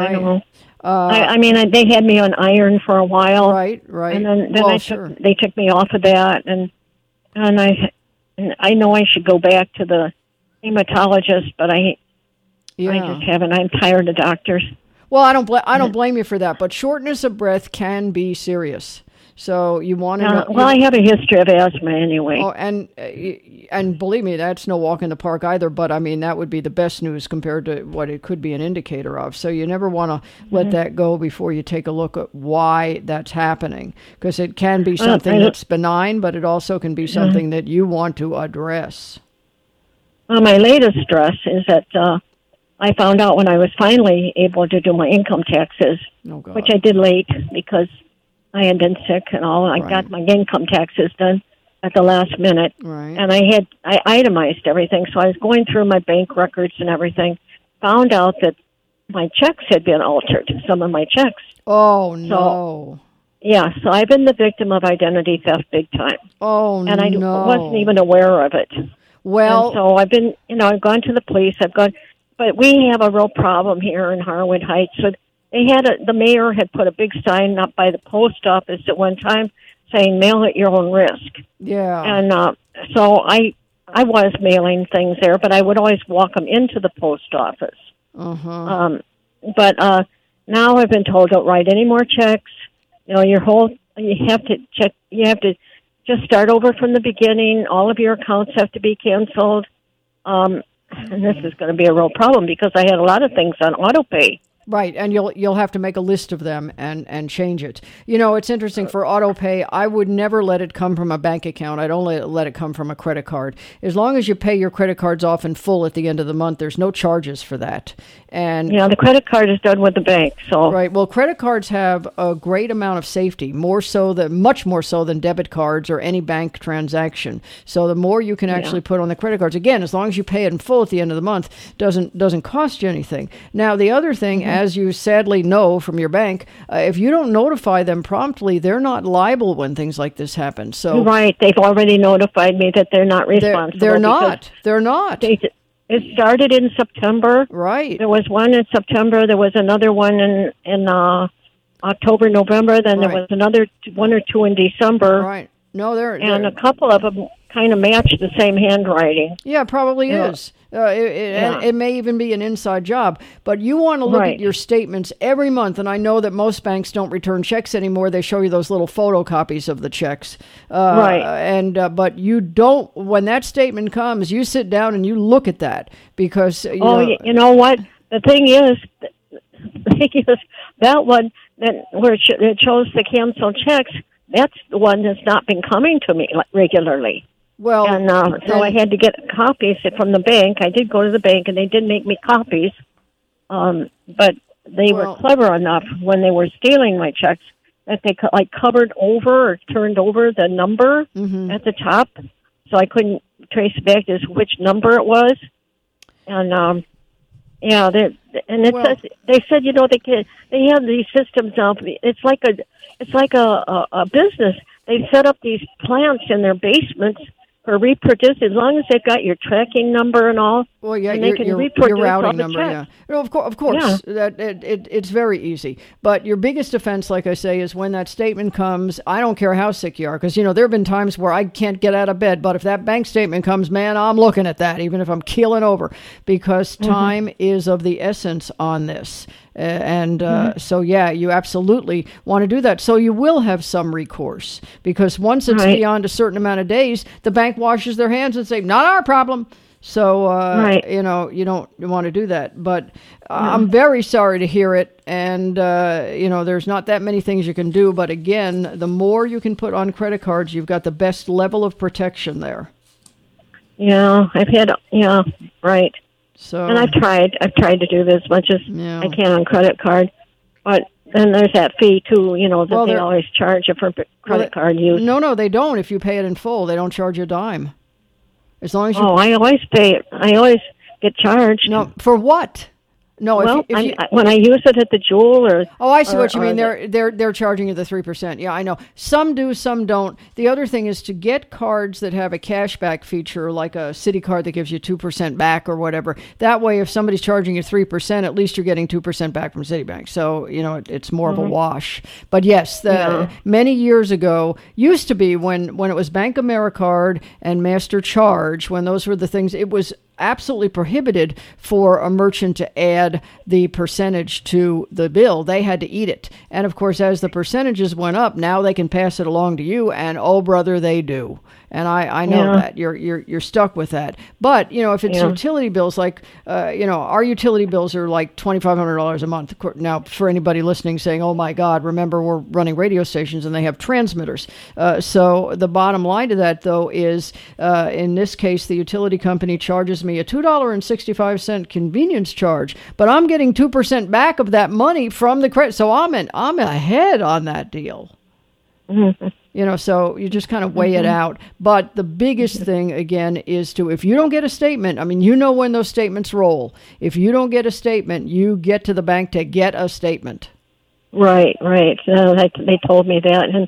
N: They had me on iron for a while.
A: Right.
N: And then they took me off of that, and I know I should go back to the hematologist, but I just haven't. I'm tired of doctors.
A: Well, I don't blame you for that, but shortness of breath can be serious. So you want to know.
N: Well, I have a history of asthma anyway.
A: Oh, and believe me, that's no walk in the park either. But that would be the best news compared to what it could be an indicator of. So you never want to let that go before you take a look at why that's happening, because it can be something that's benign, but it also can be something that you want to address.
N: Well, my latest stress is that I found out when I was finally able to do my income taxes, which I did late because I had been sick and all. I got my income taxes done at the last minute, and I itemized everything. So I was going through my bank records and everything, found out that my checks had been altered, some of my checks.
A: Oh, no.
N: So I've been the victim of identity theft big time.
A: Oh, no.
N: And I wasn't even aware of it.
A: Well,
N: and so I've been, I've gone to the police. But we have a real problem here in Harwood Heights. So the mayor had put a big sign up by the post office at one time saying mail at your own risk.
A: Yeah.
N: And so I was mailing things there, but I would always walk them into the post office.
A: Uh-huh.
N: But now I've been told, don't write any more checks. You know, you have to check. You have to just start over from the beginning. All of your accounts have to be canceled. And this is going to be a real problem because I had a lot of things on auto pay.
A: Right, and you'll have to make a list of them and change it. You know, it's interesting for auto pay. I would never let it come from a bank account. I'd only let it come from a credit card. As long as you pay your credit cards off in full at the end of the month, there's no charges for that. And
N: yeah, the credit card is done with the bank. So
A: right. Well, credit cards have a great amount of safety, much more so than debit cards or any bank transaction. So the more you can actually put on the credit cards, again, as long as you pay it in full at the end of the month, doesn't cost you anything. Now, the other thing, as you sadly know from your bank, if you don't notify them promptly, they're not liable when things like this happen. So
N: right, they've already notified me that they're not responsible.
A: They're not. They're not.
N: It started in September.
A: Right.
N: There was one in September. There was another one in October, November. Then there was another one or two in December.
A: Right. No,
N: and a couple of them kind of match the same handwriting.
A: Yeah, it probably is. It may even be an inside job. But you want to look at your statements every month, and I know that most banks don't return checks anymore. They show you those little photocopies of the checks. But you don't, when that statement comes, you sit down and you look at that because...
N: you know what? The thing is that one where it shows the canceled checks, that's the one that's not been coming to me regularly.
A: Well,
N: and so I had to get copies from the bank. I did go to the bank, and they did make me copies. But they were clever enough when they were stealing my checks that they covered over or turned over the number at the top, so I couldn't trace back as which number it was. And they said, you know, they have these systems now. It's like a business. They set up these plants in their basements for reproduce, as long as they've got your tracking number and all.
A: Well, yeah,
N: and they can reproduce
A: your routing
N: all the
A: number.
N: checks.
A: Yeah, no, of course, it's very easy. But your biggest defense, like I say, is when that statement comes. I don't care how sick you are, because there have been times where I can't get out of bed. But if that bank statement comes, man, I'm looking at that, even if I'm keeling over, because time is of the essence on this. So, you absolutely want to do that. So you will have some recourse, because once it's beyond a certain amount of days, the bank washes their hands and say, not our problem. So, you don't want to do that. But I'm very sorry to hear it. And, there's not that many things you can do. But again, the more you can put on credit cards, you've got the best level of protection there.
N: Yeah, right.
A: So,
N: and I've tried to do this as much as I can on credit card, but then there's that fee too, that they always charge you for credit card use.
A: No, they don't. If you pay it in full, they don't charge you a dime. As long as you.
N: Oh, I always pay. I always get charged.
A: No, for what? No,
N: well, when I use it at the Jewel or...
A: Oh, I see what you mean. They're charging you the 3%. Yeah, I know. Some do, some don't. The other thing is to get cards that have a cashback feature, like a Citi card that gives you 2% back or whatever. That way, if somebody's charging you 3%, at least you're getting 2% back from Citibank. So, it's more of a wash. But yes, many years ago, used to be when it was Bank Americard and Master Charge, when those were the things, it was absolutely prohibited for a merchant to add the percentage to the bill. They had to eat it. And of course, as the percentages went up, now they can pass it along to you, and oh brother, they do. And I know that you're stuck with that. But if it's utility bills, like our utility bills are like $2,500 a month. Now, for anybody listening saying, "Oh my God," remember we're running radio stations and they have transmitters. So the bottom line to that, though, is in this case, the utility company charges me a $2.65 convenience charge, but I'm getting 2% back of that money from the credit. So I'm ahead on that deal.
N: Mm-hmm.
A: So you just kind of weigh it out. But the biggest thing, again, is if you don't get a statement, when those statements roll. If you don't get a statement, you get to the bank to get a statement.
N: Right. They told me that. And,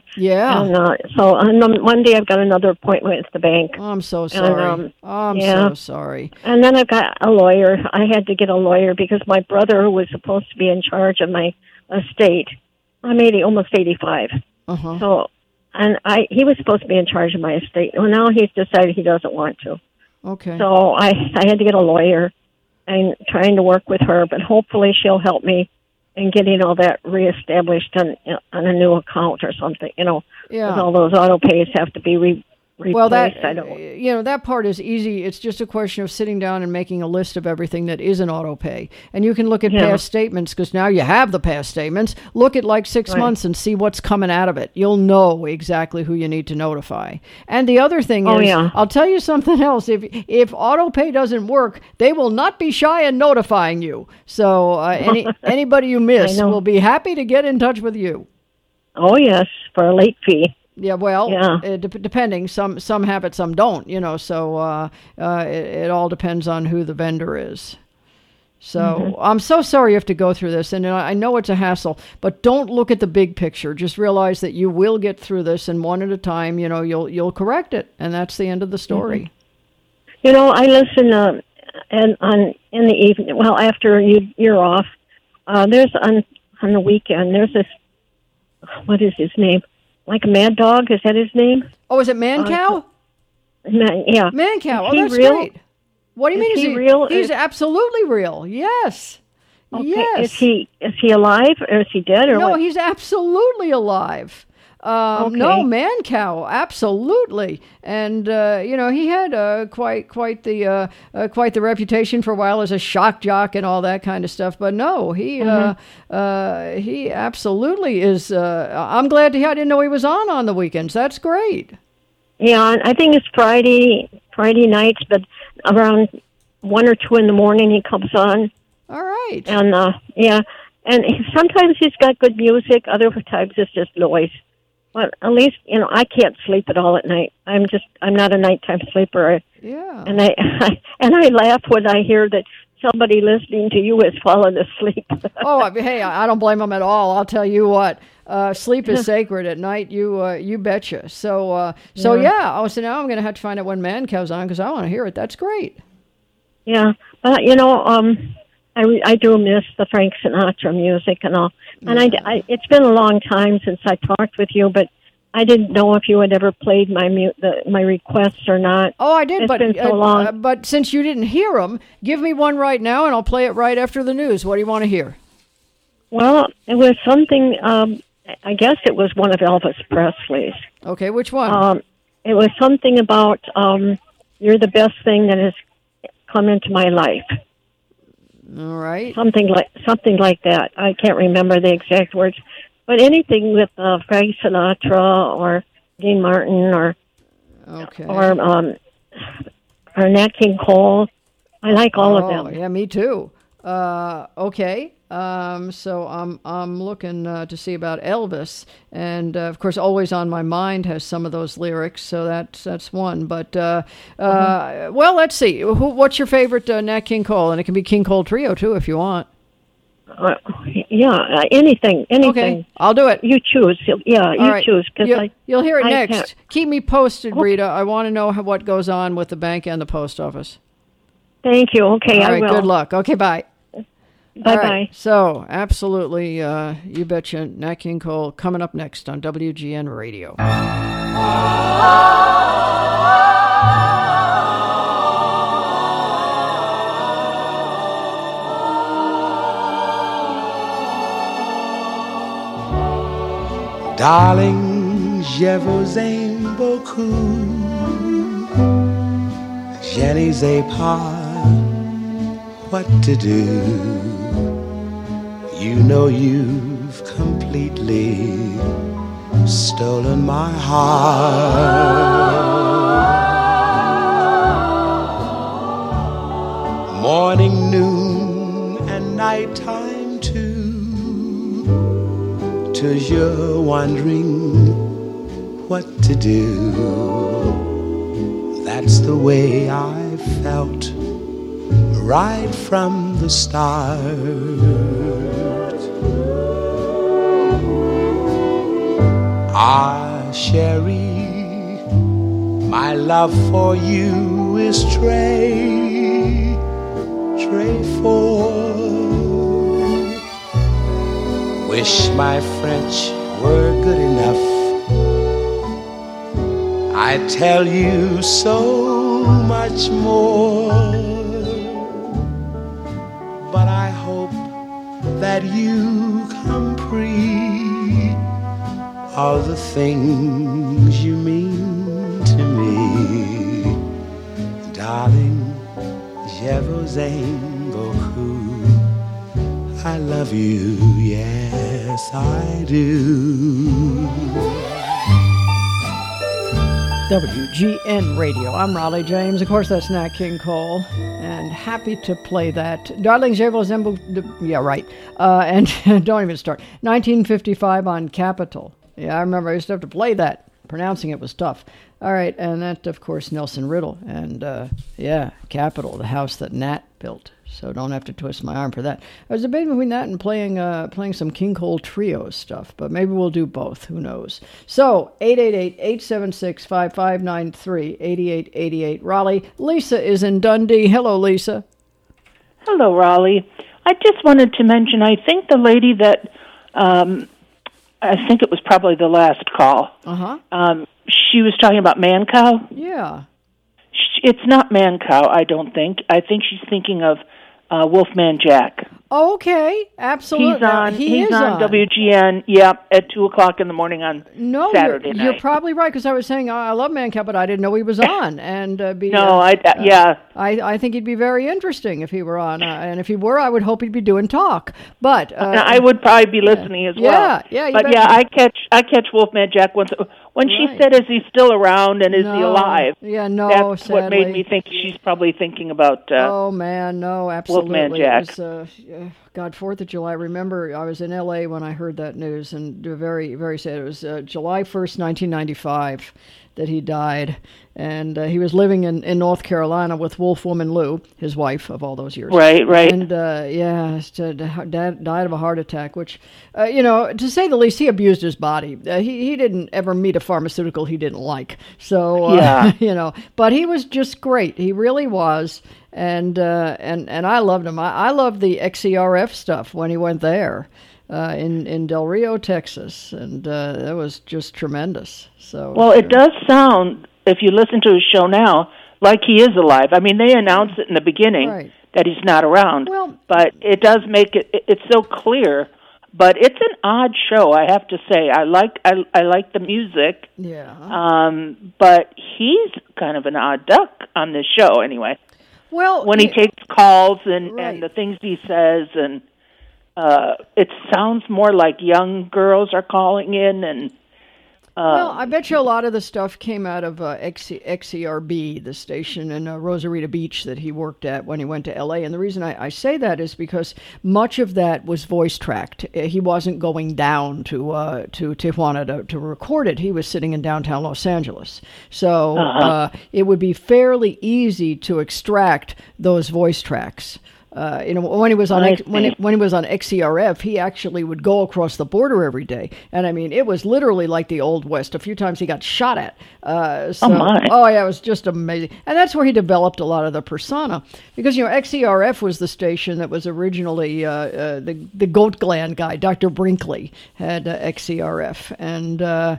N: so on Monday I've got another appointment at the bank.
A: Oh, I'm so sorry. I'm so sorry.
N: And then I've got a lawyer. I had to get a lawyer because my brother, who was supposed to be in charge of my estate, I'm almost 85.
A: Uh-huh.
N: So he was supposed to be in charge of my estate. Well, now he's decided he doesn't want to.
A: Okay.
N: So I had to get a lawyer and trying to work with her, but hopefully she'll help me in getting all that reestablished on a new account or something. You know,
A: Yeah.
N: 'cause all those auto pays have to be replaced.
A: Well, that
N: I don't.
A: that part is easy. It's just a question of sitting down and making a list of everything that isn't auto pay, and you can look at
N: Yeah.
A: past statements because now you have the past statements. Look at like 6
N: Right.
A: months and see what's coming out of it. You'll know exactly who you need to notify. And the other thing
N: Oh,
A: is,
N: yeah.
A: I'll tell you something else. If auto pay doesn't work, they will not be shy in notifying you. So anybody you miss
N: I know.
A: will be happy to get in touch with you.
N: Oh yes, for a late fee.
A: Yeah, well,
N: Yeah.
A: Depending, some have it, some don't. So it all depends on who the vendor is. So
N: Mhm.
A: I'm so sorry you have to go through this, and I know it's a hassle, but don't look at the big picture. Just realize that you will get through this, and one at a time. You'll correct it, and that's the end of the story.
N: You know, I listen in the evening. Well, after you're off, there's on the weekend. There's this. What is his name? Like a Mad Dog? Is that his name?
A: Oh, is it Man Cow?
N: Yeah.
A: Man Cow.
N: Is
A: Oh,
N: he
A: that's
N: real?
A: great. What do you
N: Is
A: mean?
N: he
A: Is
N: real?
A: He's absolutely real. Yes.
N: Okay.
A: Yes.
N: Is he alive or is he dead or
A: No,
N: what?
A: he's absolutely alive. No,
N: Okay.
A: Man Cow, absolutely, and he had quite the reputation for a while as a shock jock and all that kind of stuff. But no, he absolutely is. I'm glad I didn't know he was on the weekends. That's great.
N: Yeah, I think it's Friday nights, but around 1 or 2 in the morning he comes on.
A: All right.
N: And sometimes he's got good music. Other times it's just noise. But at least I can't sleep at all at night. I'm not a nighttime sleeper.
A: Yeah.
N: And I laugh when I hear that somebody listening to you has fallen asleep.
A: Oh, hey, I don't blame him at all. I'll tell you what. Sleep is sacred at night. You betcha. So yeah. Oh, so now I'm going to have to find out when Man Cow's on because I want to hear it. That's great.
N: Yeah, but I do miss the Frank Sinatra music and all. And I it's been a long time since I talked with you, but I didn't know if you had ever played my requests or not.
A: Oh, I did,
N: It's
A: but
N: been so long.
A: but since you didn't hear them, give me one right now, and I'll play it right after the news. What do you want to hear?
N: Well, it was something. I guess it was one of Elvis Presley's.
A: Okay, which one?
N: It was something about "You're the best thing that has come into my life."
A: All right.
N: Something like that. I can't remember the exact words, but anything with Frank Sinatra or Dean Martin or Nat King Cole. I like all of them.
A: Yeah, me too. Okay. So I'm looking to see about Elvis, and of course, Always on My Mind has some of those lyrics, so that's one. But well, let's see. What's your favorite Nat King Cole? And it can be King Cole Trio too, if you want.
N: Anything.
A: Okay, I'll do it.
N: You choose. Yeah,
A: All right.
N: choose.
A: You'll hear it
N: I
A: next.
N: can't-
A: Keep me posted, Rita. I want to know what goes on with the bank and the post office.
N: Thank you. Okay,
A: All right,
N: I will.
A: good luck. Okay, bye.
N: Bye-bye.
A: All right, so, absolutely, you betcha, Nat King Cole coming up next on WGN Radio.
O: Darling, je vous aime beaucoup. Je ne sais pas what to do. You know you've completely stolen my heart. Morning, noon, and nighttime too. 'Cause you're wondering what to do. That's the way I felt right from the start. Ah, Sherry, my love for you is for. Wish my French were good enough I tell you so much more, but I hope that you comprehend all the things you mean to me, darling. Je vous aime beaucoup. I love you, yes I do.
A: WGN Radio. I'm Raleigh James. Of course, that's Nat King Cole. And happy to play that. Darling, je vous aime beaucoup. Yeah, right. And don't even start. 1955 on Capitol. Yeah, I remember I used to have to play that. Pronouncing it was tough. All right, and that, of course, Nelson Riddle. And, yeah, Capitol, the house that Nat built. So don't have to twist my arm for that. I was debating between that and playing some King Cole Trio stuff, but maybe we'll do both. Who knows? So, 888-876-5593, 8888. Raleigh. Lisa is in Dundee. Hello, Lisa.
P: Hello, Raleigh. I just wanted to mention, I think the lady that, I think it was probably the last call. She was talking about Man-Cow.
A: Yeah.
P: It's not Man-Cow, I don't think. I think she's thinking of Wolfman Jack.
A: Oh, okay, absolutely.
P: He's on WGN, at 2 o'clock in the morning on Saturday night.
A: You're probably right, because I was saying I love Man-Cow, but I didn't know he was on. And I think he'd be very interesting if he were on. And if he were, I would hope he'd be doing talk. But
P: I would probably be listening as well. I catch Wolfman Jack once. When she said, "Is he still around and is he alive?"
A: Yeah, no.
P: That's
A: sadly.
P: what made me think she's probably thinking about.
A: Oh man, no, absolutely.
P: Wolfman Jack.
A: It was, God, 4th of July. I remember I was in L.A. when I heard that news, and very, very sad. It was July 1st, 1995, that he died. And he was living in North Carolina with Wolf Woman Lou, his wife of all those years.
P: Right.
A: And, died of a heart attack, which, to say the least, he abused his body. He didn't ever meet a pharmaceutical he didn't like. So, but he was just great. He really was. And I loved him. I loved the XERF stuff when he went there. In Del Rio, Texas, and that was just tremendous. So,
P: well, it does sound, if you listen to his show now, like he is alive. I mean, they announced it in the beginning that he's not around, but it does make it's so clear. But it's an odd show, I have to say. I like the music.
A: Yeah.
P: But he's kind of an odd duck on this show, anyway.
A: Well,
P: when he takes calls and the things he says and. It sounds more like young girls are calling in, and
A: well, I bet you a lot of the stuff came out of XERB, the station in Rosarita Beach that he worked at when he went to L.A. And the reason I say that is because much of that was voice tracked. He wasn't going down to Tijuana to record it. He was sitting in downtown Los Angeles, so it would be fairly easy to extract those voice tracks. When he was on when he was on XERF, he actually would go across the border every day, and I mean, it was literally like the Old West. A few times he got shot at. It was just amazing, and that's where he developed a lot of the persona, because XERF was the station that was originally the Goat Gland guy, Dr. Brinkley, had XERF, and.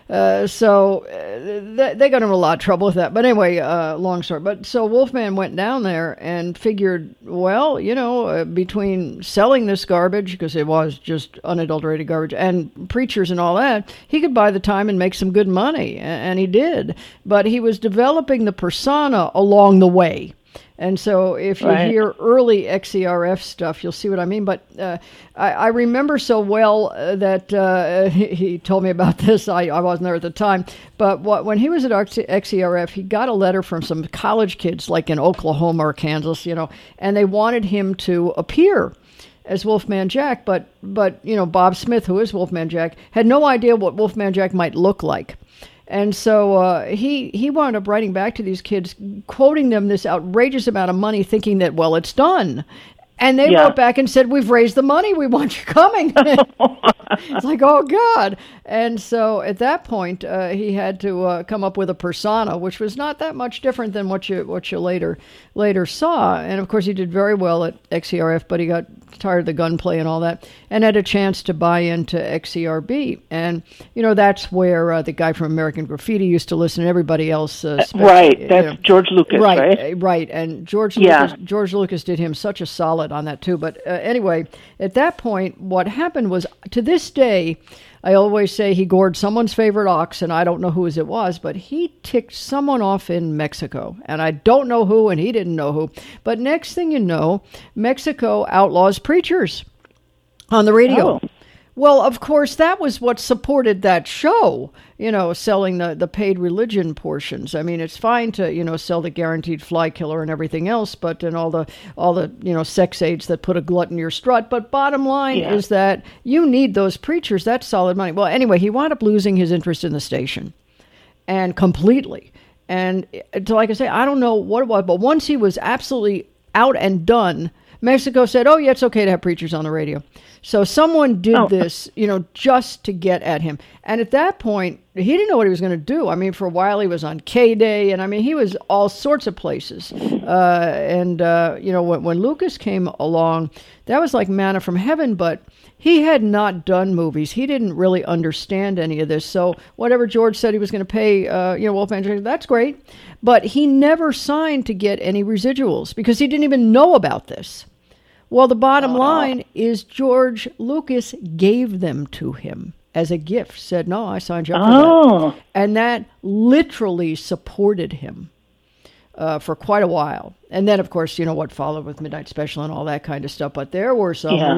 A: So they got in a lot of trouble with that. But anyway, long story. But so Wolfman went down there and figured, well, between selling this garbage, because it was just unadulterated garbage, and preachers and all that, he could buy the time and make some good money. And he did. But he was developing the persona along the way. And so if you hear early XERF stuff, you'll see what I mean. But I remember so well that he told me about this. I wasn't there at the time. But when he was at XERF, he got a letter from some college kids like in Oklahoma or Kansas, and they wanted him to appear as Wolfman Jack. But Bob Smith, who is Wolfman Jack, had no idea what Wolfman Jack might look like. And so he wound up writing back to these kids, quoting them this outrageous amount of money, thinking that, well, it's done. And they wrote back and said, we've raised the money. We want you coming. It's like, oh, God. And so at that point, he had to come up with a persona, which was not that much different than what you later saw. And, of course, he did very well at XERF, but he got tired of the gunplay and all that and had a chance to buy into XERB. And, that's where the guy from American Graffiti used to listen, and everybody else.
P: Right. That's George Lucas, right?
A: Right. And George Lucas did him such a solid on that, too. But anyway, at that point, what happened was, to this day, I always say he gored someone's favorite ox, and I don't know whose it was, but he ticked someone off in Mexico. And I don't know who, and he didn't know who. But next thing you know, Mexico outlaws preachers on the radio. Oh. Well, of course, that was what supported that show, selling the paid religion portions. I mean, it's fine to, sell the guaranteed fly killer and everything else, but and all the sex aids that put a glut in your strut. But bottom line is that you need those preachers. That's solid money. Well, anyway, he wound up losing his interest in the station, and completely. And like I say, I don't know what it was, but once he was absolutely out and done, Mexico said, oh, yeah, it's okay to have preachers on the radio. So someone did this, just to get at him. And at that point, he didn't know what he was going to do. I mean, for a while he was on K-Day, and I mean, he was all sorts of places. When Lucas came along, that was like manna from heaven, but he had not done movies. He didn't really understand any of this. So whatever George said he was going to pay, Wolfman Jackson, that's great. But he never signed to get any residuals because he didn't even know about this. Well, the bottom line is George Lucas gave them to him as a gift, said, no, I signed you up for that. And that literally supported him for quite a while. And then, of course, what followed with Midnight Special and all that kind of stuff. But there were some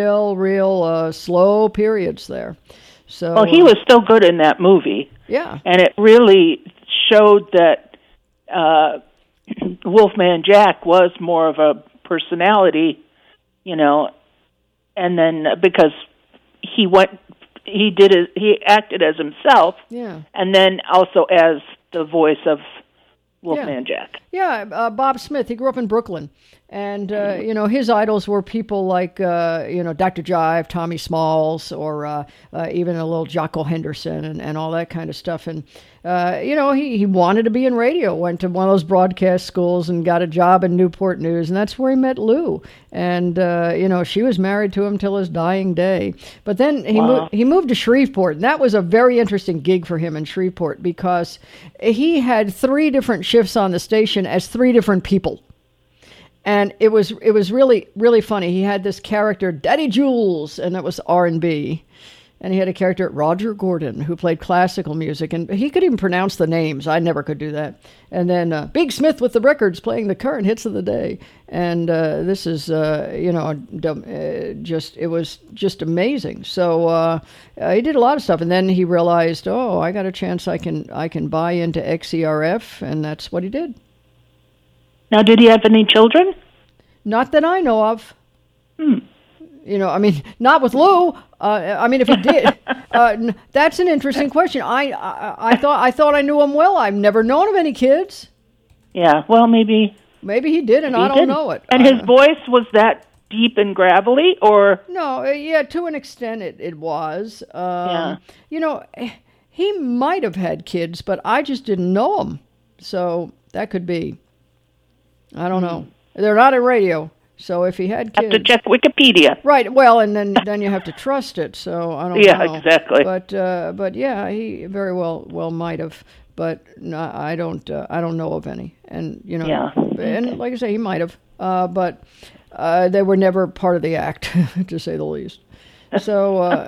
A: real slow periods there. So,
P: well, he was still good in that movie.
A: Yeah.
P: And it really showed that Wolfman Jack was more of a personality, and then because he acted as himself, and then also as the voice of Wolfman Jack.
A: Yeah, Bob Smith, he grew up in Brooklyn, and, his idols were people like, Dr. Jive, Tommy Smalls, or even a little Jocko Henderson and all that kind of stuff. And, he wanted to be in radio, went to one of those broadcast schools and got a job in Newport News, and that's where he met Lou. And, she was married to him till his dying day. But then he moved to Shreveport, and that was a very interesting gig for him in Shreveport because he had 3 different shifts on the station as 3 different people. And it was really, really funny. He had this character, Daddy Jules, and that was R&B. And he had a character, Roger Gordon, who played classical music. And he could even pronounce the names. I never could do that. And then Big Smith with the records playing the current hits of the day. And this is, it was just amazing. So he did a lot of stuff. And then he realized, I got a chance I can buy into XERF. And that's what he did.
P: Now, did he have any children?
A: Not that I know of. Not with Lou. If he did, that's an interesting question. I thought I knew him well. I've never known of any kids.
P: Yeah, well, maybe
A: he did, and I don't know it.
P: And his voice was that deep and gravelly, or
A: no? To an extent, it was. He might have had kids, but I just didn't know them. So that could be. I don't know. They're not in radio. So if he had kids...
P: Have to check Wikipedia.
A: Right, well, and then you have to trust it, so I don't know.
P: Yeah, exactly.
A: But yeah, he very well might have, but no, I don't know of any. And, and like I say, he might have, but they were never part of the act, to say the least. So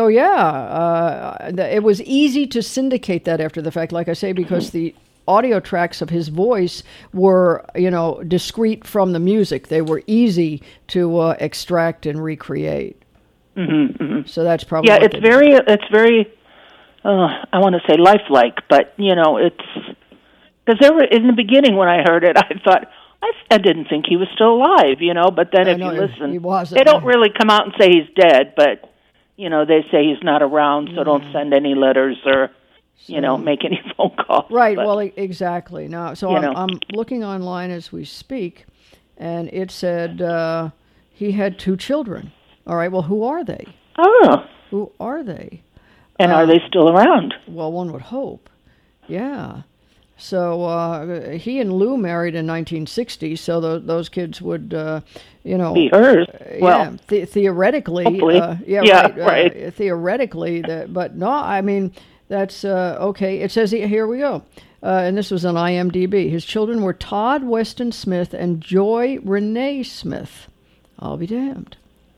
A: it was easy to syndicate that after the fact, like I say, because the audio tracks of his voice were, discrete from the music. They were easy to extract and recreate.
P: Mm-hmm, mm-hmm.
A: So that's probably
P: it's very. I want to say lifelike, but it's because there were in the beginning when I heard it, I thought I didn't think he was still alive, But then if you listen,
A: he wasn't.
P: They don't really come out and say he's dead, but they say he's not around, so don't send any letters or. Make any phone calls.
A: Right, well, exactly. Now, so I'm looking online as we speak, and it said he had 2 children. All right, well, who are they?
P: Oh.
A: Who are they?
P: And are they still around?
A: Well, one would hope. Yeah. So he and Lou married in 1960, so those kids would,
P: be hers. Well,
A: theoretically,
P: right.
A: Theoretically, but no, I mean that's okay. It says here we go, and this was on IMDb. His children were Todd Weston Smith and Joy Renee Smith. I'll be damned.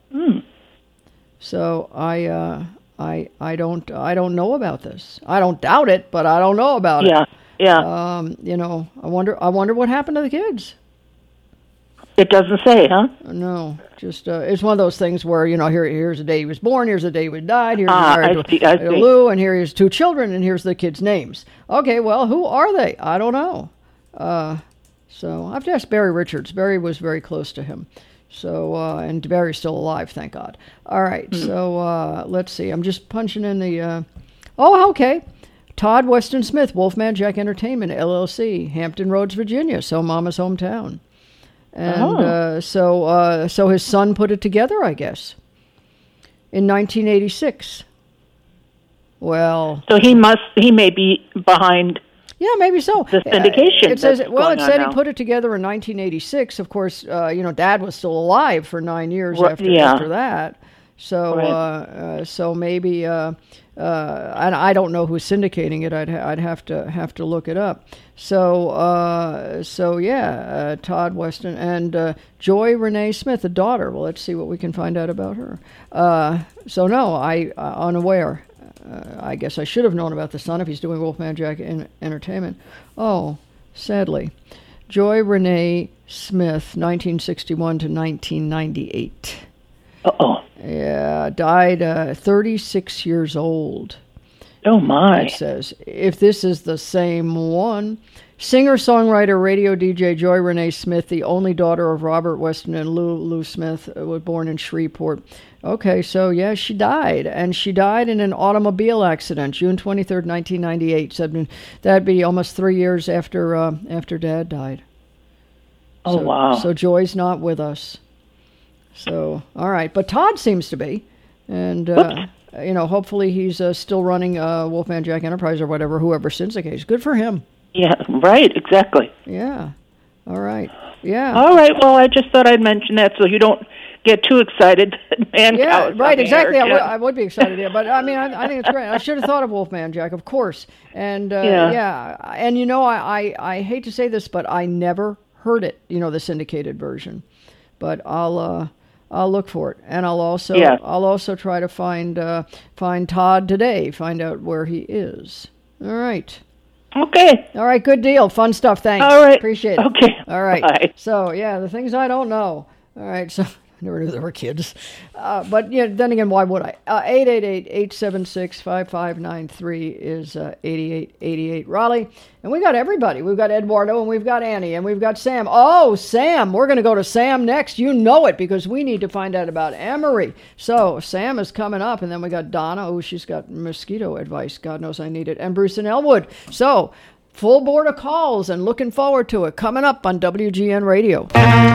A: So I don't know about this. I don't doubt it, but I don't know about it.
P: Yeah.
A: I wonder what happened to the kids.
P: It doesn't say, huh?
A: No, just it's one of those things where here's the day he was born, here's the day he died, here's married to Lou, and here he has 2 children, and here's the kids' names. Okay, well, who are they? I don't know. So I've asked Barry Richards. Barry was very close to him. So, and Barry's still alive, thank God. All right, so let's see. I'm just punching in the... okay. Todd Weston Smith, Wolfman Jack Entertainment, LLC, Hampton Roads, Virginia, so Mama's hometown. And so his son put it together, I guess, in 1986. Well... So
P: he may be behind...
A: Yeah, maybe so.
P: The syndication.
A: It says, it said he put it together in 1986. Of course, Dad was still alive for 9 years after that. So, so maybe, and I don't know who's syndicating it. I'd have to look it up. So, Todd Weston and Joy Renee Smith, the daughter. Well, let's see what we can find out about her. So no, unaware. I guess I should have known about the son if he's doing Wolfman Jack Entertainment. Oh, sadly. Joy Renee Smith, 1961 to 1998.
P: Uh-oh.
A: Yeah, died 36 years old.
P: Oh, my.
A: It says, if this is the same one. Singer-songwriter, radio DJ Joy Renee Smith, the only daughter of Robert Weston and Lou Smith, was born in Shreveport. Okay, so yeah, she died. And she died in an automobile accident, June 23rd, 1998. So that'd be almost 3 years after Dad died.
P: Oh, wow.
A: So Joy's not with us. So, all right. But Todd seems to be. And, hopefully he's still running Wolfman Jack Enterprise or whatever, whoever syndicates. Good for him.
P: Yeah, right, exactly.
A: Yeah. All right. Yeah.
P: All right, well, I just thought I'd mention that so you don't get too excited.
A: Yeah, right, exactly. I would be excited, yeah. But, I mean, I think it's great. I should have thought of Wolfman Jack, of course. And, yeah. And, I hate to say this, but I never heard it, the syndicated version. But I'll look for it, and I'll also try to find Todd today, find out where he is. All right.
P: Okay.
A: All right. Good deal. Fun stuff. Thanks.
P: All right.
A: Appreciate it.
P: Okay.
A: All right.
P: Bye.
A: So the things I don't know. All right. So. Never knew there were kids. But then again, why would I? 888-876-5593 is 8888 Raleigh. And we got everybody. We've got Eduardo, and we've got Annie, and we've got Sam. Oh, Sam. We're going to go to Sam next. You know it, because we need to find out about Emory. So Sam is coming up, and then we got Donna. Oh, she's got mosquito advice. God knows I need it. And Bruce in Elwood. So full board of calls, and looking forward to it. Coming up on WGN Radio.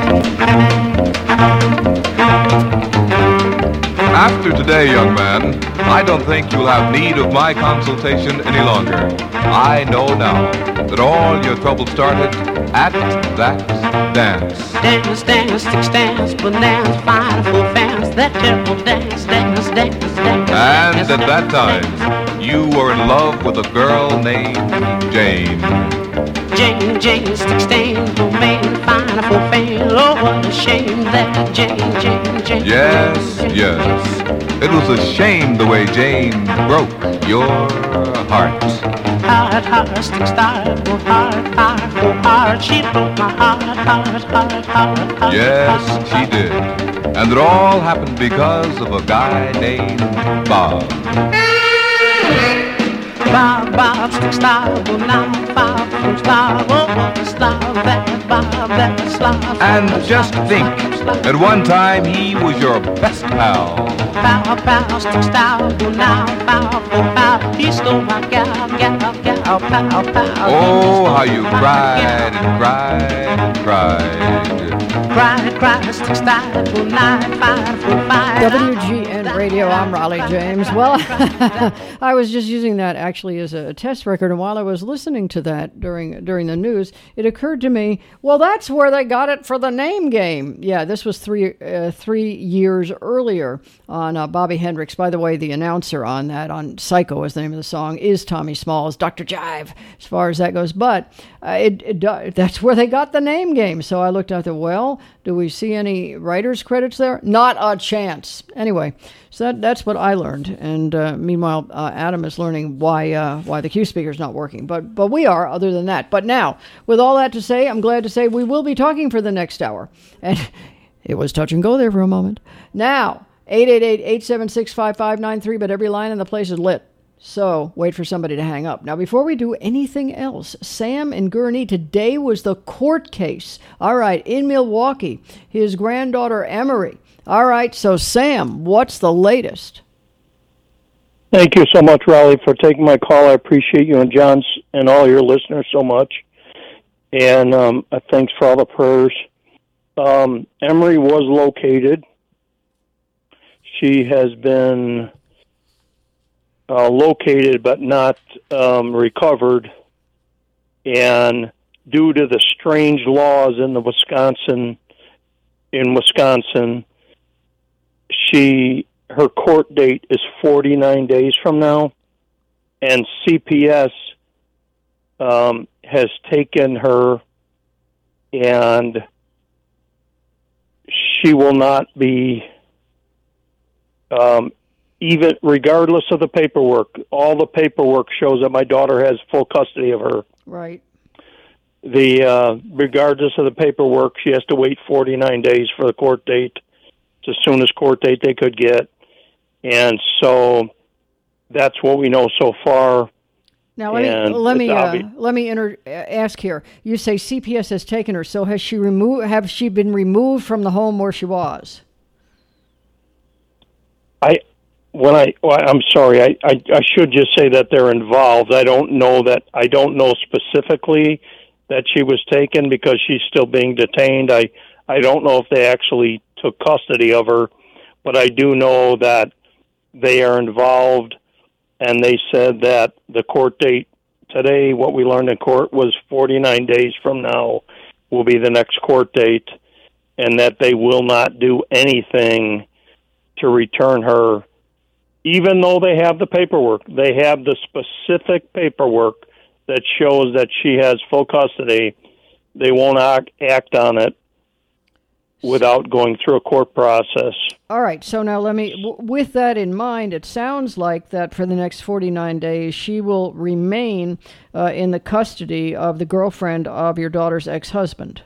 Q: After today, young man, I don't think you'll have need of my consultation any longer. I know now that all your trouble started at that dance.
L: Dance, dance, six dance, bananas, fine full fans, that terrible dance, dance, dance, dance.
Q: And at that time, you were in love with a girl named Jane.
L: Jane, Jane, 16, domain, fine full fan. Oh, what a shame that Jane.
Q: Yes. It was a shame the way Jane broke your heart.
L: Heart, stick star, heart, she broke my heart.
Q: Yes, she did. And it all happened because of a guy named Bob.
L: Bob, stick star, now, Bob, star, that star.
Q: And just think, at one time he was your best pal.
L: Bow, stick star, now, bow, he stole my gal, pow.
Q: Oh, how you cried and cried and cried.
A: WGN Radio, I'm Raleigh James. Well, I was just using that actually as a test record, and while I was listening to that during the news, it occurred to me, well, that's where they got it for the name game. Yeah, this was 3 years earlier on Bobby Hendricks. By the way, the announcer on that, on Psycho is the name of the song, is Tommy Smalls, Dr. Jive, as far as that goes. But that's where they got the name game. So I looked out there, well, do we see any writer's credits there? Not a chance. Anyway, so that's what I learned. And meanwhile, Adam is learning why the Q speaker is not working. But we are, other than that. But now, with all that to say, I'm glad to say we will be talking for the next hour. And it was touch and go there for a moment. Now, 888-876-5593, but every line in the place is lit. So wait for somebody to hang up. Now, before we do anything else, Sam in Gurnee, today was the court case. All right, in Milwaukee, his granddaughter Emery. All right, so Sam, what's the latest?
R: Thank you so much, Raleigh, for taking my call. I appreciate you and John and all your listeners so much. And thanks for all the prayers. Emery was located. She has been located but not recovered, and due to the strange laws in Wisconsin, her court date is 49 days from now, and CPS has taken her, and she will not be even regardless of the paperwork. All the paperwork shows that my daughter has full custody of her.
A: Right.
R: Regardless of the paperwork, she has to wait 49 days for the court date. It's the soonest court date they could get. And so that's what we know so far.
A: Now, let me ask here. You say CPS has taken her, so has she been removed from the home where she was?
R: I'm sorry. I should just say that they're involved. I don't know specifically that she was taken because she's still being detained. I don't know if they actually took custody of her, but I do know that they are involved, and they said that the court date today, what we learned in court, was 49 days from now will be the next court date, and that they will not do anything to return her. Even though they have the paperwork, they have the specific paperwork that shows that she has full custody, they won't act on it without going through a court process.
A: All right, so now with that in mind, it sounds like that for the next 49 days, she will remain in the custody of the girlfriend of your daughter's ex-husband.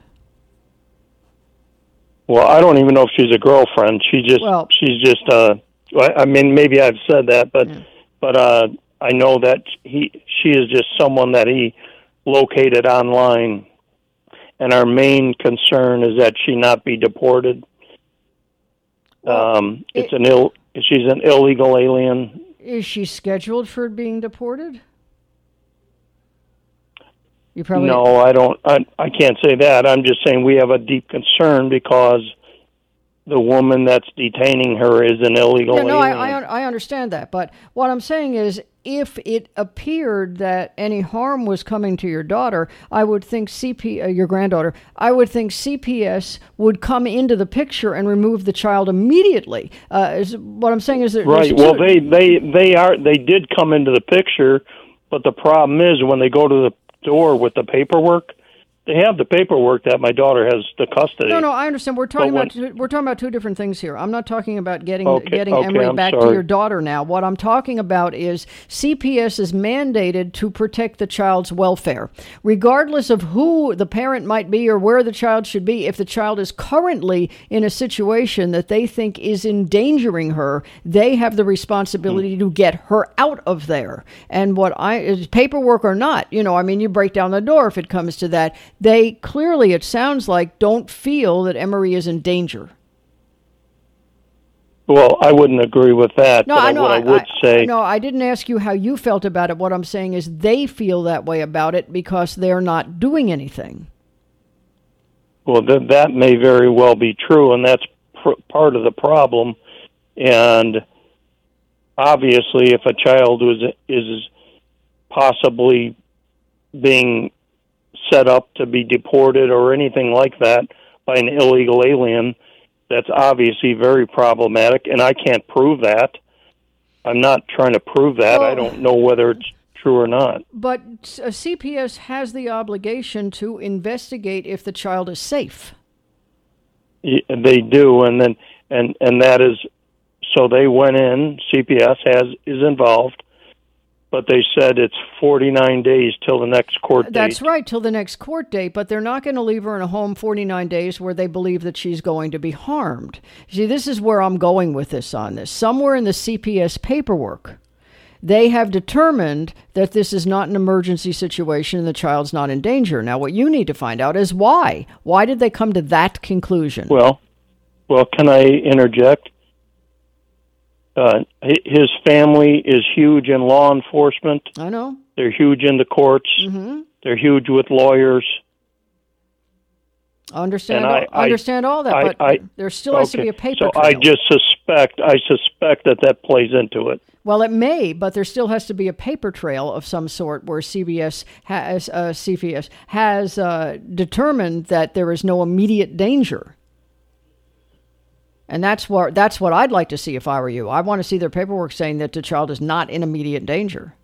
R: Well, I don't even know if she's a girlfriend. She's just I mean, maybe I've said that, but I know that she is just someone that he located online, and our main concern is that she not be deported. She's an illegal alien.
A: Is she scheduled for being deported?
R: No, I don't. I can't say that. I'm just saying we have a deep concern because the woman that's detaining her is an illegal alien.
A: I understand that. But what I'm saying is, if it appeared that any harm was coming to your daughter, I would think your granddaughter, I would think CPS would come into the picture and remove the child immediately. What I'm saying is that
R: right. Well, they did come into the picture, but the problem is when they go to the door with the paperwork, they have the paperwork that my daughter has the custody.
A: No, I understand. We're talking about two different things here. I'm not talking about getting Emery back to your daughter now. What I'm talking about is CPS is mandated to protect the child's welfare, regardless of who the parent might be or where the child should be. If the child is currently in a situation that they think is endangering her, they have the responsibility to get her out of there. And is paperwork or not, you break down the door if it comes to that. They clearly, it sounds like, don't feel that Emery is in danger.
R: Well, I wouldn't agree with that.
A: No,
R: but I would say...
A: No, I didn't ask you how you felt about it. What I'm saying is they feel that way about it because they're not doing anything.
R: Well, that may very well be true, and that's part of the problem. And obviously, if a child is possibly being set up to be deported or anything like that by an illegal alien, that's obviously very problematic, and I can't prove that. I'm not trying to prove that. I don't know whether it's true or not.
A: But CPS has the obligation to investigate if the child is safe.
R: They do, and then and that is, so they went in. CPS is involved, but they said it's 49 days till the next court date.
A: That's right, till the next court date, but they're not going to leave her in a home 49 days where they believe that she's going to be harmed. See, this is where I'm going with this on this. Somewhere in the CPS paperwork, they have determined that this is not an emergency situation and the child's not in danger. Now, what you need to find out is why. Why did they come to that conclusion?
R: Well, can I interject? His family is huge in law enforcement.
A: I know.
R: They're huge in the courts.
A: Mm-hmm.
R: They're huge with lawyers.
A: I understand all that, but there still has to be a paper trail.
R: I suspect that plays into it.
A: Well, it may, but there still has to be a paper trail of some sort where CPS has determined that there is no immediate danger. And that's what I'd like to see if I were you. I want to see their paperwork saying that the child is not in immediate danger.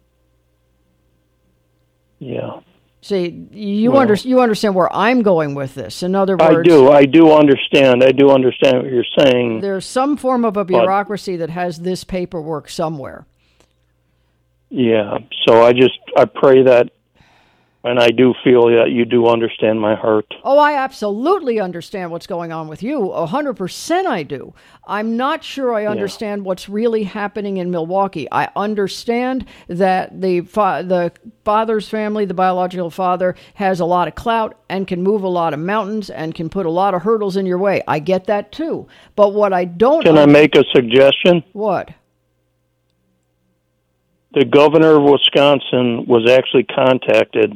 R: Yeah.
A: See, you understand where I'm going with this. In other words,
R: I do understand. I do understand what you're saying.
A: There's some form of a bureaucracy that has this paperwork somewhere.
R: Yeah. So I pray that, and I do feel that you do understand my heart.
A: Oh, I absolutely understand what's going on with you. 100% I do. I'm not sure I understand what's really happening in Milwaukee. I understand that the father's family, the biological father, has a lot of clout and can move a lot of mountains and can put a lot of hurdles in your way. I get that too. But what I don't...
R: Can I make a suggestion?
A: What?
R: The governor of Wisconsin was actually contacted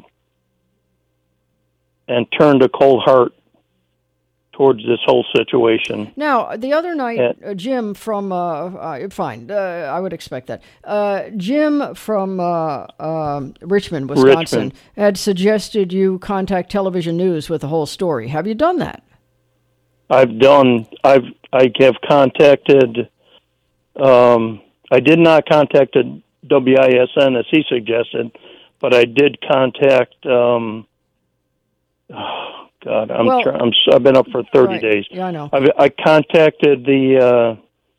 R: and turned a cold heart towards this whole situation.
A: Now, the other night, Jim from, I would expect that. Jim from Richmond, Wisconsin, had suggested you contact Television News with the whole story. Have you done that?
R: I have contacted, I did not contact WISN as he suggested, but I did contact, I've been up for 30 days.
A: Yeah, I know.
R: I contacted the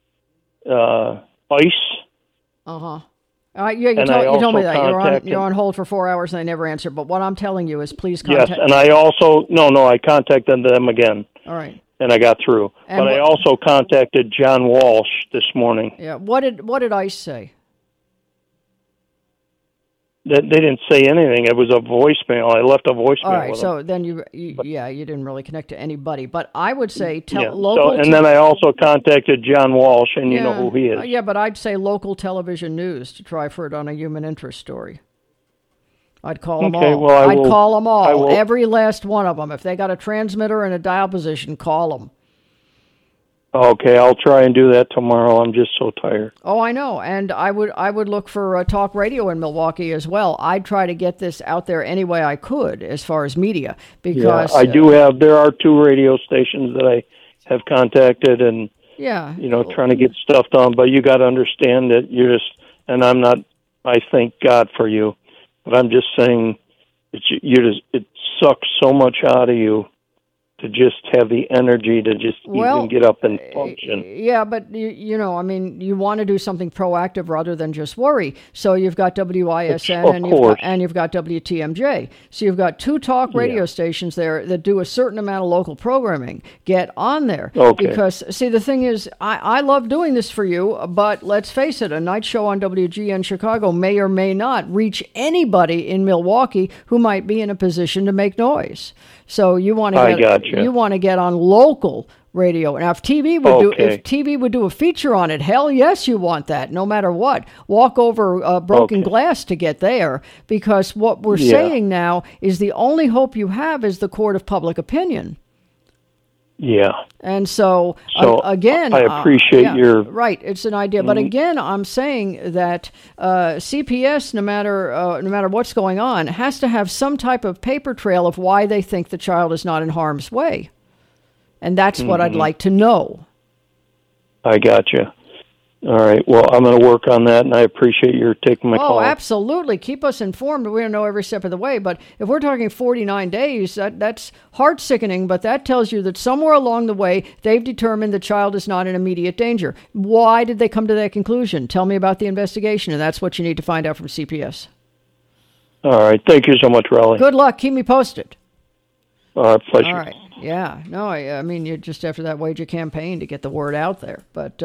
R: ICE.
A: Uh-huh. You told me that. You're on hold for 4 hours and they never answered. But what I'm telling you is please contact...
R: Yes, and I also... I contacted them again.
A: All right.
R: And I got through. But I also contacted John Walsh this morning.
A: Yeah. What did ICE say?
R: They didn't say anything. It was a voicemail. I left a voicemail.
A: All right,
R: with
A: so
R: them.
A: then you didn't really connect to anybody. But I would say
R: then I also contacted John Walsh, and you know who he is.
A: Yeah, but I'd say local television news to try for it on a human interest story. I'd call them all.
R: Well,
A: I'd call them all, every last one of them. If they got a transmitter and a dial position, call them.
R: Okay, I'll try and do that tomorrow. I'm just so tired.
A: Oh, I know. And I would look for talk radio in Milwaukee as well. I'd try to get this out there any way I could as far as media. Because
R: there are 2 radio stations that I have contacted and, trying to get stuff done. But you got to understand that and I'm not, I thank God for you, but I'm just saying it sucks so much out of you to just have the energy to just even get up and function.
A: Yeah, but, you want to do something proactive rather than just worry. So you've got WISN and you've got WTMJ. So you've got 2 talk radio stations there that do a certain amount of local programming. Get on there.
R: Okay.
A: Because, see, the thing is, I love doing this for you, but let's face it, a night show on WGN Chicago may or may not reach anybody in Milwaukee who might be in a position to make noise. So you want to get on local radio. Now, if TV would do a feature on it, hell yes, you want that. No matter what, walk over broken glass to get there. Because what we're saying now is the only hope you have is the court of public opinion.
R: Yeah.
A: And so, again,
R: I appreciate your
A: right. It's an idea, but again, I'm saying that CPS, no matter what's going on, has to have some type of paper trail of why they think the child is not in harm's way, and that's what I'd like to know.
R: I gotcha. All right. Well, I'm going to work on that, and I appreciate your taking my call.
A: Oh, absolutely. Keep us informed. We don't know every step of the way, but if we're talking 49 days, that's heart-sickening, but that tells you that somewhere along the way, they've determined the child is not in immediate danger. Why did they come to that conclusion? Tell me about the investigation, and that's what you need to find out from CPS.
R: All right. Thank you so much, Raleigh.
A: Good luck. Keep me posted.
R: Pleasure.
A: All right. Yeah. No, I mean, you're just after that wage a campaign to get the word out there. But,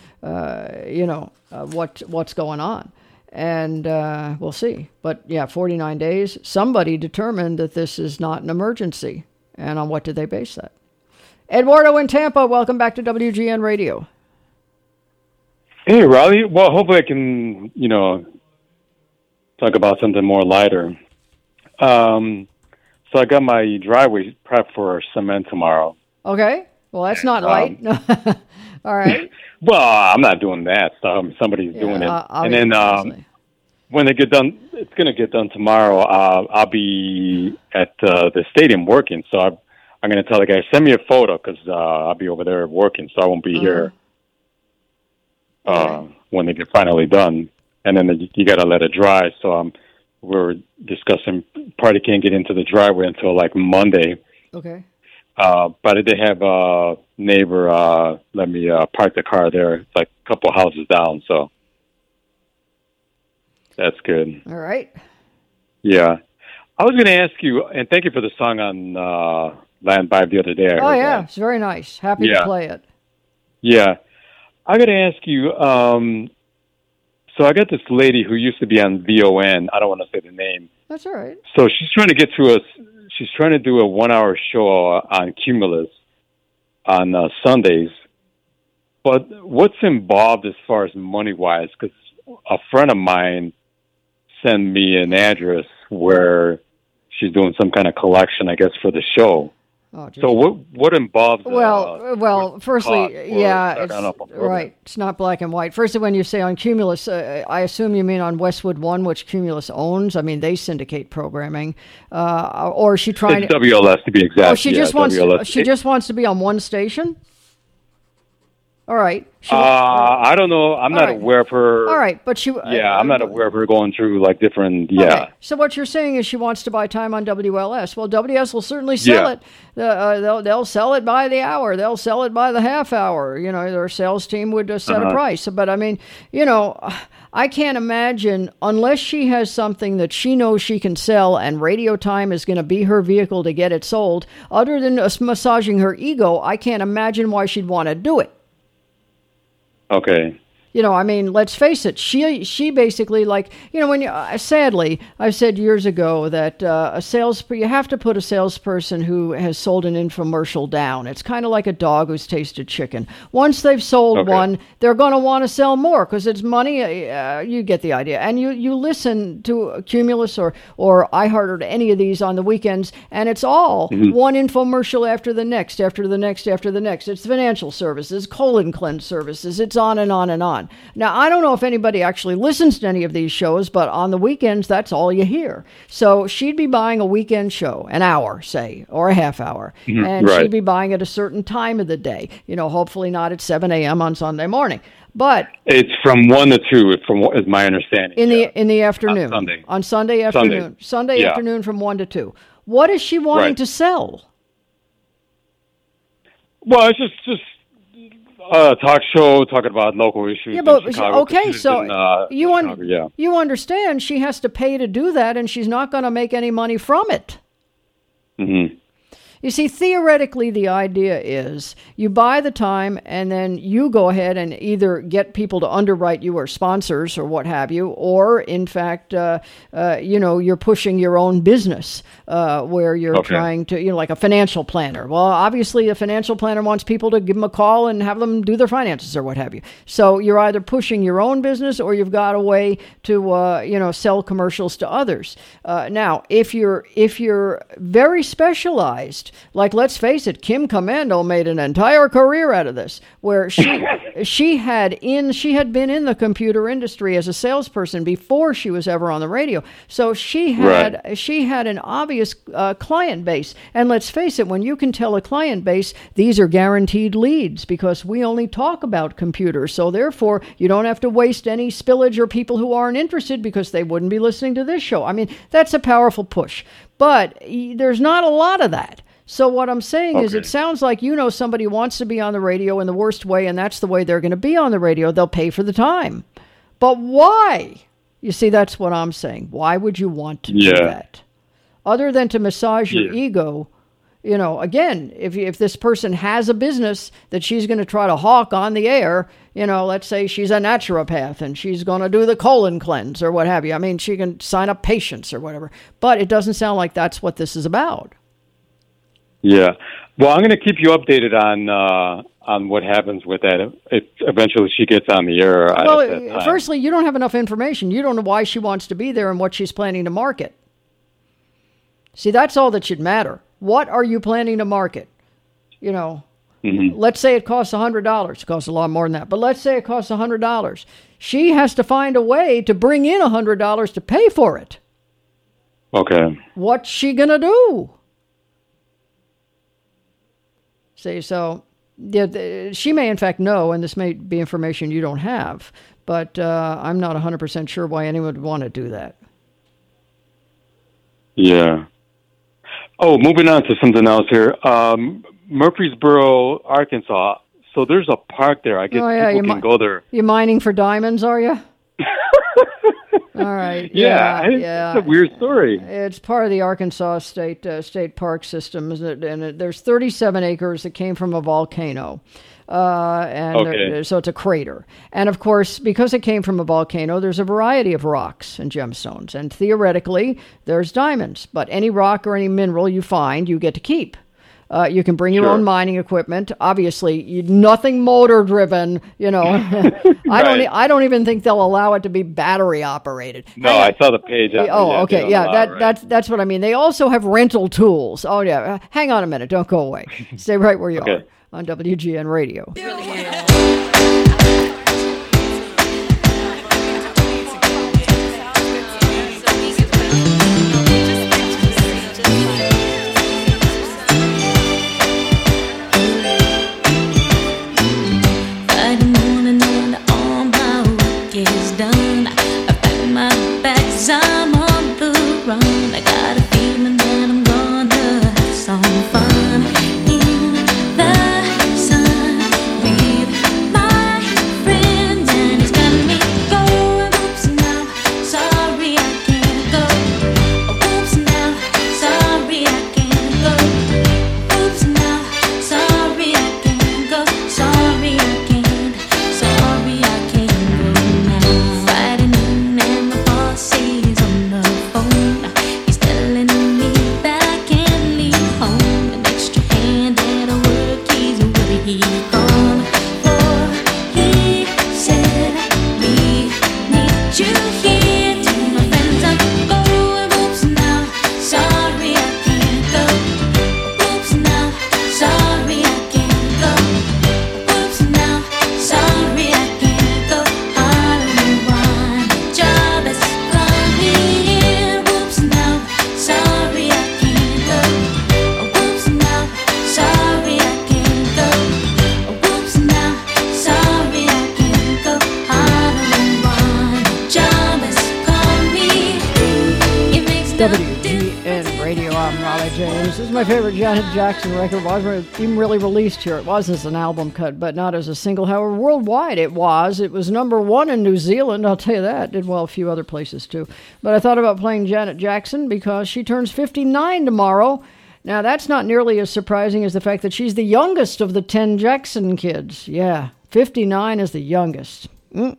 A: what's going on. And we'll see. But, 49 days. Somebody determined that this is not an emergency. And on what did they base that? Eduardo in Tampa, welcome back to WGN Radio.
S: Hey, Raleigh. Well, hopefully I can, talk about something more lighter. So I got my driveway prepped for cement tomorrow.
A: Okay. Well, that's not light. All right.
S: Well, I'm not doing that. Somebody's doing it. And then when they get done, it's going to get done tomorrow. I'll be at the stadium working. So I'm going to tell the guy, send me a photo because I'll be over there working. So I won't be here when they get finally done. And then you got to let it dry. So we're discussing party can't get into the driveway until like Monday.
A: Okay.
S: But I did have a neighbor let me park the car there. It's like a couple houses down, so that's good.
A: All right.
S: Yeah. I was going to ask you, and thank you for the song on Land Vibe the other day.
A: Oh, yeah. It's very nice. Happy to play it.
S: Yeah. I got to ask you, so I got this lady who used to be on VON. I don't want to say the name.
A: That's all right.
S: So she's trying to get to she's trying to do a 1-hour show on Cumulus on Sundays. But what's involved as far as money-wise? Because a friend of mine sent me an address where she's doing some kind of collection, I guess, for the show.
A: Oh,
S: so what involves?
A: Well, firstly, it's right. It's not black and white. Firstly, when you say on Cumulus, I assume you mean on Westwood One, which Cumulus owns. I mean, they syndicate programming, or is she trying
S: it's WLS to be exact.
A: Oh, she just wants to be on one station. All right.
S: I don't know. I'm not aware of her.
A: All right, but
S: I'm not aware of her going through like different. Yeah.
A: Okay. So what you're saying is she wants to buy time on WLS. Well, WS will certainly sell it. They'll sell it by the hour. They'll sell it by the half hour. Their sales team would set a price. But I mean, I can't imagine unless she has something that she knows she can sell, and Radio Time is going to be her vehicle to get it sold. Other than massaging her ego, I can't imagine why she'd want to do it.
S: Okay.
A: I mean, let's face it. She basically when sadly, I've said years ago that you have to put a salesperson who has sold an infomercial down. It's kind of like a dog who's tasted chicken. Once they've sold one, they're going to want to sell more because it's money. You get the idea. And you listen to Cumulus or iHeart or any of these on the weekends, and it's all one infomercial after the next, after the next, after the next. It's financial services, colon cleanse services. It's on and on and on. Now, I don't know if anybody actually listens to any of these shows, but on the weekends, that's all you hear. So she'd be buying a weekend show, an hour, say, or a half hour, and she'd be buying at a certain time of the day, hopefully not at 7 a.m. on Sunday morning. But
S: it's from 1 to 2, is my understanding.
A: In the afternoon. On Sunday afternoon. Sunday afternoon from 1 to 2. What is she wanting to sell?
S: Well, it's just talk show talking about local issues.
A: Yeah, but
S: Chicago,
A: okay, so
S: Chicago,
A: you understand she has to pay to do that, and she's not going to make any money from it.
S: Mm-hmm.
A: You see, theoretically, the idea is you buy the time and then you go ahead and either get people to underwrite you or sponsors or what have you, or in fact, you're pushing your own business where you're trying to, like a financial planner. Well, obviously, a financial planner wants people to give them a call and have them do their finances or what have you. So you're either pushing your own business or you've got a way to, sell commercials to others. Now, if you're very specialized, waste. Like, let's face it, Kim Commando made an entire career out of this, where she had been in the computer industry as a salesperson before she was ever on the radio. So she had an obvious client base. And let's face it, when you can tell a client base, these are guaranteed leads because we only talk about computers. So therefore, you don't have to waste any spillage or people who aren't interested because they wouldn't be listening to this show. I mean, that's a powerful push. But there's not a lot of that. So what I'm saying is, it sounds like somebody wants to be on the radio in the worst way, and that's the way they're going to be on the radio. They'll pay for the time. But why? You see, that's what I'm saying. Why would you want to do that? Other than to massage your ego, again, if this person has a business that she's going to try to hawk on the air, let's say she's a naturopath and she's going to do the colon cleanse or what have you. I mean, she can sign up patients or whatever. But it doesn't sound like that's what this is about.
S: Yeah. Well, I'm going to keep you updated on what happens with that if eventually she gets on the air.
A: Well, firstly, you don't have enough information. You don't know why she wants to be there and what she's planning to market. See, that's all that should matter. What are you planning to market? Let's say it costs $100. It costs a lot more than that. But let's say it costs $100. She has to find a way to bring in $100 to pay for it.
S: Okay.
A: What's she going to do? See, so she may in fact know, and this may be information you don't have, but I'm not 100% sure why anyone would want to do that.
S: Yeah. Oh, moving on to something else here. Murfreesboro, Arkansas. So there's a park there. I guess people can go there.
A: You mining for diamonds, are you? All right.
S: Yeah. It's a weird story.
A: It's part of the Arkansas state park system, and there's 37 acres that came from a volcano. So it's a crater. And of course, because it came from a volcano, there's a variety of rocks and gemstones. And theoretically, there's diamonds. But any rock or any mineral you find, you get to keep. You can bring your own mining equipment. Obviously, nothing motor driven. I don't even think they'll allow it to be battery operated.
S: No, I saw the page.
A: Okay, that's what I mean. They also have rental tools. Oh yeah, hang on a minute. Don't go away. Stay right where you are on WGN Radio.
F: I'm on the run. I got a feeling that I'm gonna have some fun in the sun with my friends, and it's got me going. Oops, now, sorry I can't go. Oops, now, sorry I can't go. Oops, now, sorry I can't go. Sorry I can't. Sorry I can't go now. Friday noon and my boss is on the phone. He's telling me that I can't leave home. An extra hand at work, he's really gone. For he said we need you here. Tell my friends I'm going. Oops, now, sorry I can't go. Oops, now, sorry I can't go. Oops, now, sorry I can't go. All in one job is coming in. Whoops, now, sorry I can't go. Whoops, now, sorry I can't go. Whoops, now, sorry I can't go. All in one job is coming. It makes no
A: WGN Radio. I'm Raleigh James. This is my favorite Janet Jackson record. It wasn't even really released here. It was as an album cut, but not as a single. However, worldwide it was. It was number one in New Zealand, I'll tell you that. Did well a few other places too. But I thought about playing Janet Jackson because she turns 59 tomorrow. Now, that's not nearly as surprising as the fact that she's the youngest of the 10 Jackson kids. Yeah, 59 is the youngest.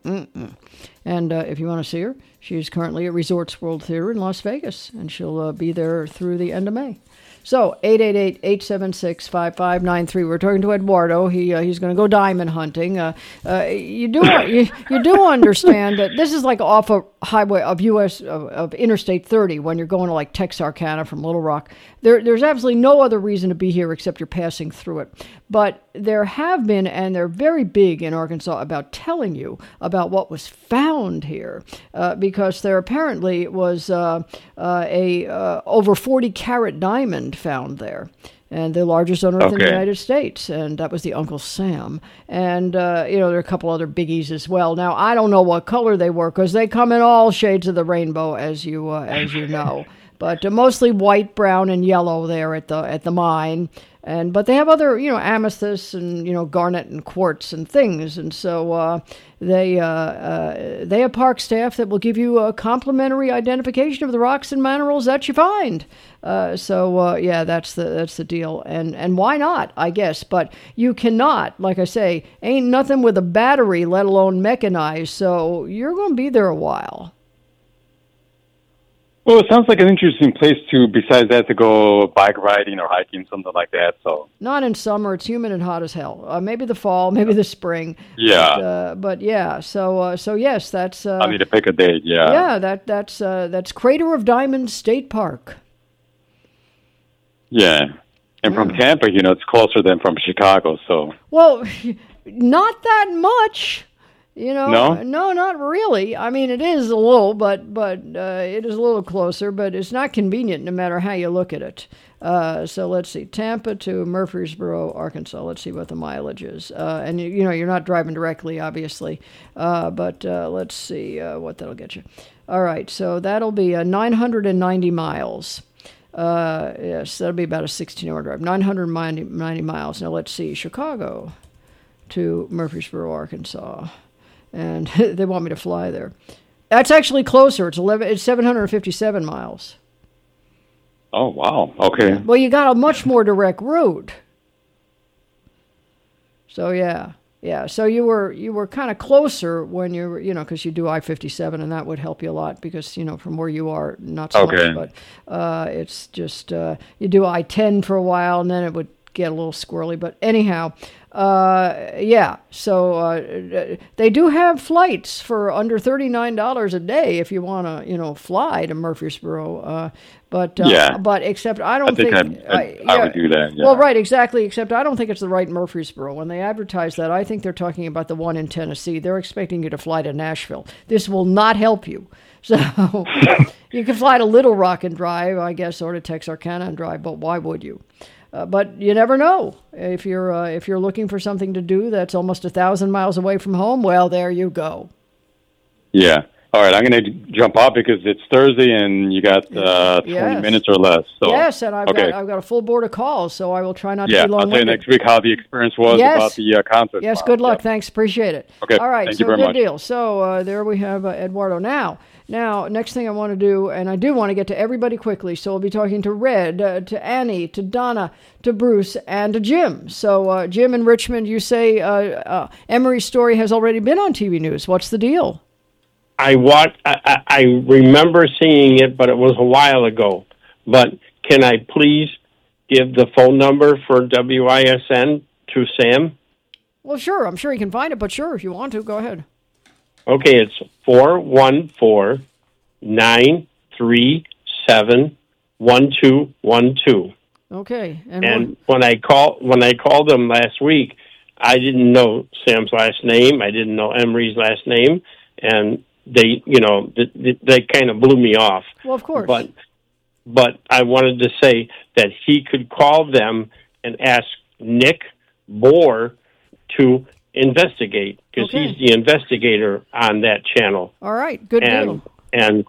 A: And if you want to see her, she's currently at Resorts World Theater in Las Vegas, and she'll be there through the end of May. So, 888-876-5593. We're talking to Eduardo. He's going to go diamond hunting. You do understand that this is like off a highway of of Interstate 30 when you're going to like Texarkana from Little Rock. There's absolutely no other reason to be here except you're passing through it. But there have been, and they're very big in Arkansas about telling you about what was found here, because there apparently was a over 40-carat diamond found there. And the largest on Earth in the United States, and that was the Uncle Sam. And, there are a couple other biggies as well. Now, I don't know what color they were, because they come in all shades of the rainbow, as you know. But mostly white, brown, and yellow there at the mine. But they have other, amethysts and, garnet and quartz and things. And so they have park staff that will give you a complimentary identification of the rocks and minerals that you find. That's the deal. And why not, I guess. But you cannot, like I say, ain't nothing with a battery, let alone mechanized. So you're going to be there a while.
S: Well, it sounds like an interesting place besides that, to go bike riding or hiking, something like that. So
A: not in summer; it's humid and hot as hell. Maybe the fall, maybe the spring.
S: Yeah.
A: But yeah. So yes, that's.
S: I need to pick a date. Yeah.
A: Yeah, that's Crater of Diamonds State Park.
S: Yeah, and from Tampa, it's closer than from Chicago. So.
A: Well, not that much.
S: No,
A: not really. I mean, it is a little, but it is a little closer, but it's not convenient no matter how you look at it. So let's see, Tampa to Murfreesboro, Arkansas. Let's see what the mileage is. And you're not driving directly, obviously, but let's see what that'll get you. All right, so that'll be 990 miles. Yes, that'll be about a 16-hour drive. 990 miles. Now let's see, Chicago to Murfreesboro, Arkansas. And they want me to fly there. That's actually closer. It's 757 miles.
S: Oh, wow. Okay.
A: Well, you got a much more direct route. So, yeah. So you were kind of closer when you were, because you do I-57, and that would help you a lot because, from where you are, not so much. But it's just, you do I-10 for a while, and then it would get a little squirrely. But anyhow, so they do have flights for under $39 a day if you want to, fly to Murfreesboro. But except I don't think
S: I would do that. Yeah.
A: Well, right, exactly. Except I don't think it's the right Murfreesboro. When they advertise that, I think they're talking about the one in Tennessee. They're expecting you to fly to Nashville. This will not help you. So you can fly to Little Rock and drive, I guess, or to Texarkana and drive. But why would you? But you never know. If you're looking for something to do that's almost 1,000 miles away from home, well, there you go.
S: Yeah. All right, I'm going to jump off because it's Thursday and you got 20 minutes or less. So.
A: Yes, and I've got a full board of calls, so I will try not to be long-winded.
S: I'll tell you next week how the experience was about the concert.
A: Yes, good luck. Thanks, appreciate it.
S: Okay,
A: all right,
S: thank you very much.
A: Good deal. So there we have Eduardo. Now, next thing I want to do, and I do want to get to everybody quickly, so we'll be talking to Red, to Annie, to Donna, to Bruce, and to Jim. So, Jim in Richmond, you say Emery's story has already been on TV News. What's the deal?
T: I remember seeing it, but it was a while ago. But can I please give the phone number for WISN to Sam?
A: Well, sure. I'm sure he can find it, but sure, if you want to, go ahead.
T: Okay, it's 414-937-1212.
A: Okay.
T: And when I called them last week, I didn't know Sam's last name. I didn't know Emery's last name, and they kind of blew me off.
A: Well, of course.
T: But I wanted to say that he could call them and ask Nick Bohr to investigate, because he's the investigator on that channel.
A: All right, good deal.
T: And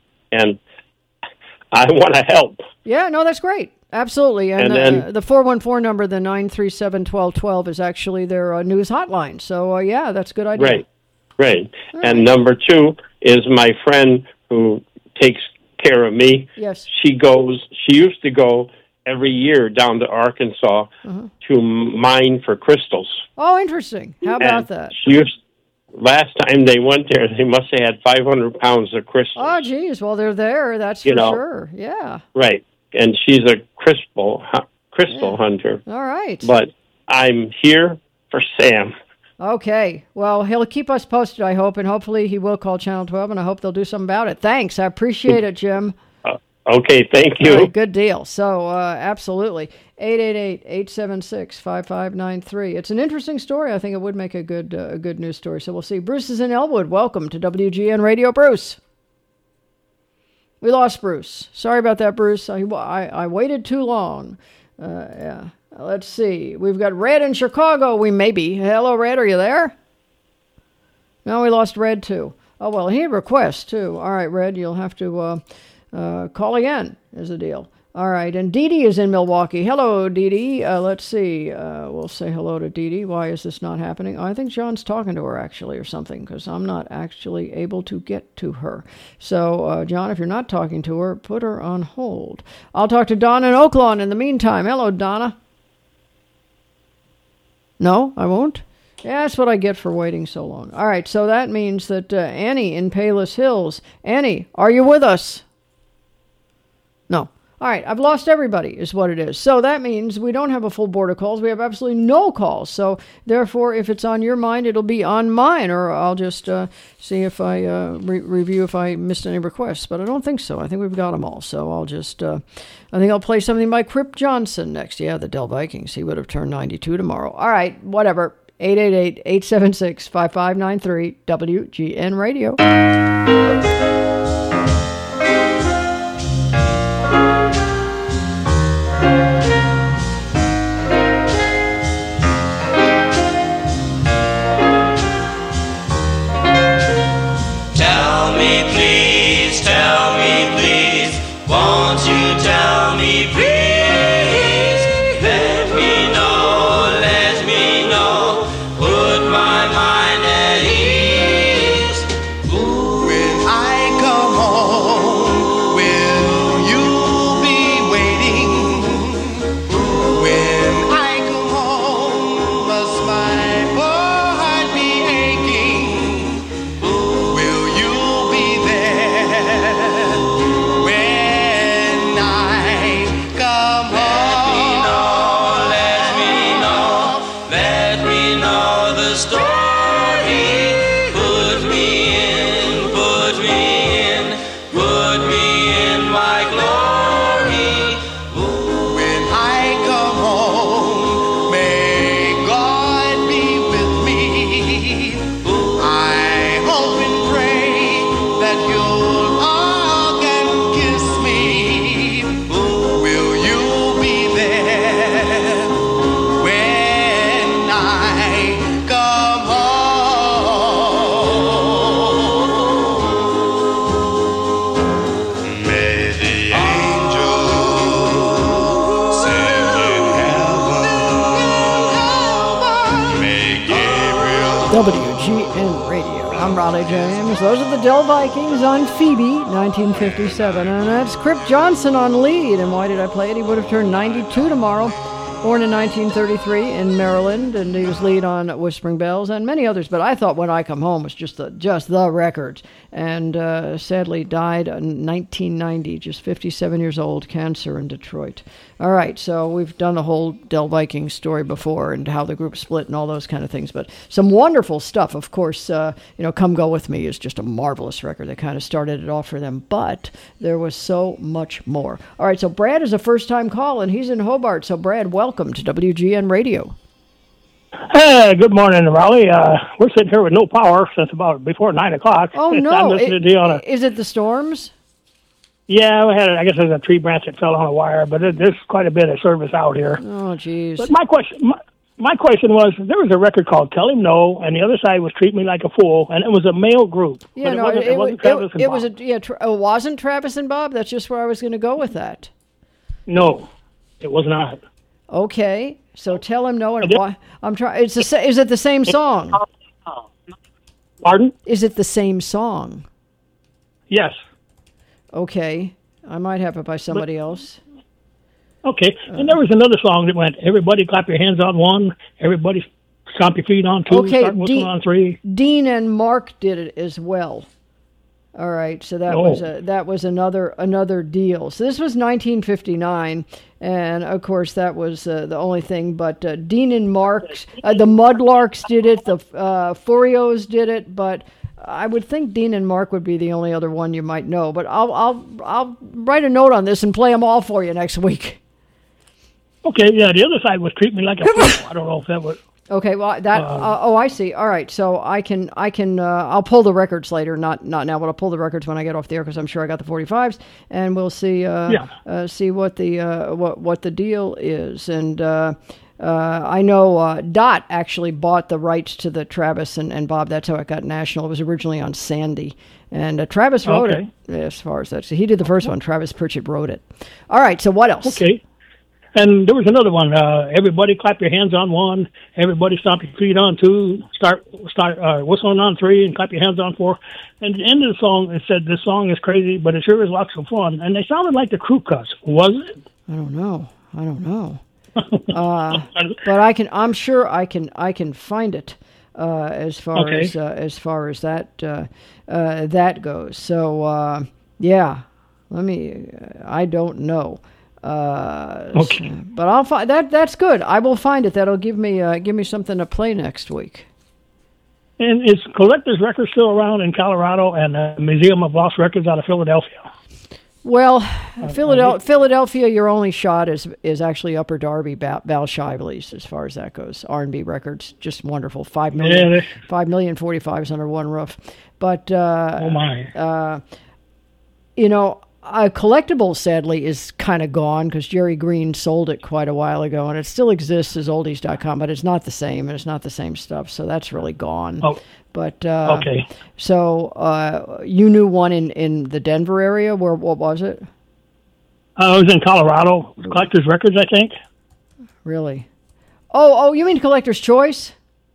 T: I want to help.
A: Yeah, no, that's great. Absolutely. And then the 414 number, the 937-1212, is actually their news hotline. So, that's a good idea.
T: Right. And number 2 is my friend who takes care of me.
A: Yes.
T: She used to go every year down to Arkansas to mine for crystals.
A: Oh, interesting. How about that?
T: Last time they went there, they must have had 500 pounds of crystals.
A: Oh, geez. Well, they're there. That's for sure. Yeah.
T: Right. And she's a crystal hunter.
A: All right.
T: But I'm here for Sam.
A: Okay. Well, he'll keep us posted, I hope, and hopefully he will call Channel 12, and I hope they'll do something about it. Thanks. I appreciate it, Jim.
T: Okay, thank you.
A: All right, good deal. So, absolutely. 888-876-5593. It's an interesting story. I think it would make a good news story. So we'll see. Bruce is in Elwood. Welcome to WGN Radio, Bruce. We lost Bruce. Sorry about that, Bruce. I waited too long. Yeah. Let's see. We've got Red in Chicago. Hello, Red. Are you there? No, we lost Red, too. Oh, well, he had requests, too. All right, Red, you'll have to call again is the deal. All right, and Dee Dee is in Milwaukee. Hello, Dee Dee. Let's see. We'll say hello to Dee Dee. Why is this not happening? Oh, I think John's talking to her, actually, or something, because I'm not actually able to get to her. So, John, if you're not talking to her, put her on hold. I'll talk to Donna in Oaklawn in the meantime. Hello, Donna. No, I won't? Yeah, that's what I get for waiting so long. All right, so that means that Annie in Palos Hills. Annie, are you with us? No. All right, I've lost everybody is what it is. So that means we don't have a full board of calls. We have absolutely no calls. So therefore, if it's on your mind, it'll be on mine, or I'll just see if I review if I missed any requests. But I don't think so. I think we've got them all. So I'll just, I think I'll play something by Crip Johnson next. Yeah, the Del Vikings. He would have turned 92 tomorrow. All right, whatever. 888-876-5593, WGN Radio.
U: Won't you tell me, please? Let me know, put my mind at ease. Ooh. When I come home, will you be waiting? When I come home, must my poor heart be aching? Will you be there?
A: WGN Radio. I'm Raleigh James. Those are the Del Vikings on Phoebe, 1957. And that's Crip Johnson on lead. And why did I play it? He would have turned 92 tomorrow. Born in 1933 in Maryland, and he was lead on Whispering Bells and many others. But I thought When I Come Home was just the record. And sadly died in 1990, just 57 years old, cancer in Detroit. All right, so we've done the whole Del Vikings story before and how the group split and all those kind of things. But some wonderful stuff, of course. Come Go With Me is just a marvelous record that kind of started it off for them. But there was so much more. All right, so Brad is a first-time call, and he's in Hobart. So, Brad, welcome to WGN Radio.
V: Hey, good morning, Raleigh. We're sitting here with no power since about before 9 o'clock.
A: Oh, no. Is it the storms?
V: Yeah, I guess there's a tree branch that fell on a wire, but there's quite a bit of service out here.
A: Oh, geez.
V: But my question was, there was a record called Tell Him No, and the other side was Treat Me Like a Fool, and it was a male group.
A: Yeah,
V: but it wasn't Travis and Bob.
A: It wasn't Travis and Bob? That's just where I was going to go with that.
V: No, it was not.
A: Okay, so Tell Him No, and why? Is it the same song?
V: Pardon?
A: Is it the same song?
V: Yes.
A: Okay, I might have it by somebody else.
V: Okay, and there was another song that went, everybody clap your hands on one, everybody stomp your feet on two, start whistling on three.
A: Dean and Mark did it as well. All right, so that was another deal. So this was 1959, and of course that was the only thing. But Dean and Marks, the Mudlarks did it, the Furios did it, but I would think Dean and Mark would be the only other one you might know. But I'll write a note on this and play them all for you next week.
V: Okay, yeah. The other side was Treat Me Like a Fool. I don't know if that was.
A: Okay, well that. I see. All right, so I can. I'll pull the records later. Not now, but I'll pull the records when I get off the air because I'm sure I got the 45s, and we'll see. See what the deal is, and I know Dot actually bought the rights to the Travis and Bob. That's how it got national. It was originally on Sandy, and Travis wrote it. As far as that, so he did the first one. Travis Pritchett wrote it. All right, so what else?
V: Okay. And there was another one. Everybody clap your hands on one. Everybody stomp your feet on two. Start whistling on three and clap your hands on four. And at the end of the song, it said, "This song is crazy, but it sure is lots of fun." And they sounded like the Crew Cuts. Was it?
A: I don't know. But I'm sure I can find it as far as that goes. So yeah, I don't know.
V: Okay.
A: But I'll find that. That's good. I will find it. That'll give me something to play next week.
V: And is Collector's Records still around in Colorado and the Museum of Lost Records out of Philadelphia?
A: Well, Philadelphia, your only shot is actually Upper Darby, Bal Shively's, as far as that goes. R&B records, just wonderful. 5 million 45s under one roof. But
V: oh my,
A: Collectibles, sadly, is kind of gone because Jerry Green sold it quite a while ago, and it still exists as oldies.com, but it's not the same, and it's not the same stuff, so that's really gone.
V: Oh,
A: but
V: okay.
A: So you knew one in the Denver area. What was it?
V: It was in Colorado. Collector's Records, I think.
A: Really? Oh, you mean Collector's Choice?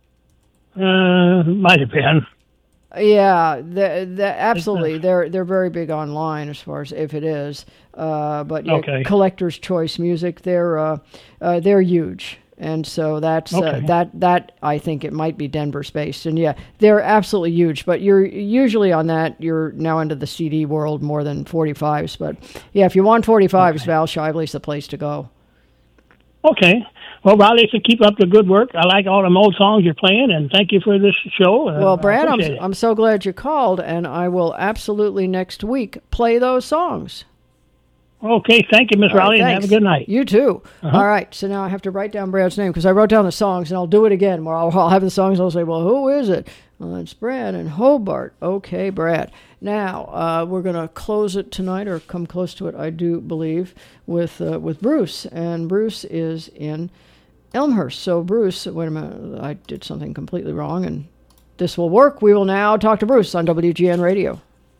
V: Might have been.
A: Yeah, absolutely. They're very big online as far as if it is. But yeah,
V: okay.
A: Collector's Choice Music, they're huge, and so that's that I think it might be Denver based, and yeah, they're absolutely huge. But you're usually on that. You're now into the CD world more than 45s. But yeah, if you want 45s, Val Shively's the place to go.
V: Okay. Well, Riley, so keep up the good work. I like all the old songs you're playing, and thank you for this show.
A: Well, Brad, I'm so glad you called, and I will absolutely next week play those songs.
V: Okay, thank you, Miss Riley, and have a good night.
A: You too. All right, so now I have to write down Brad's name because I wrote down the songs, and I'll do it again where I'll have the songs, and I'll say, well, who is it? Well, it's Brad in Hobart. Okay, Brad. Now, we're going to close it tonight, or come close to it, I do believe, with Bruce, and Bruce is in Elmhurst. So, Bruce, wait a minute, I did something completely wrong, and this will work. We will now talk to Bruce on WGN Radio.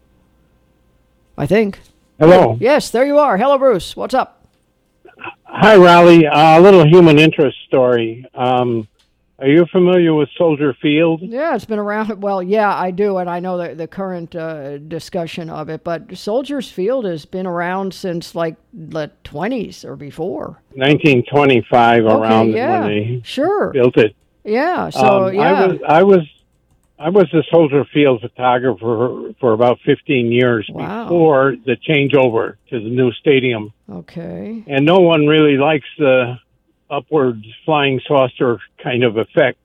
A: I think.
B: Hello.
A: Yes, there you are. Hello, Bruce. What's up?
B: Hi, Raleigh. A little human interest story. Are you familiar with Soldier Field?
A: Yeah, it's been around. Well, yeah, I do, and I know the current discussion of it. But Soldiers Field has been around since like the 20s or before.
B: 1925, around when they built it.
A: Yeah. So yeah,
B: I was a Soldier Field photographer for about 15 years before the changeover to the new stadium.
A: Okay.
B: And no one really likes the upward flying saucer kind of effect.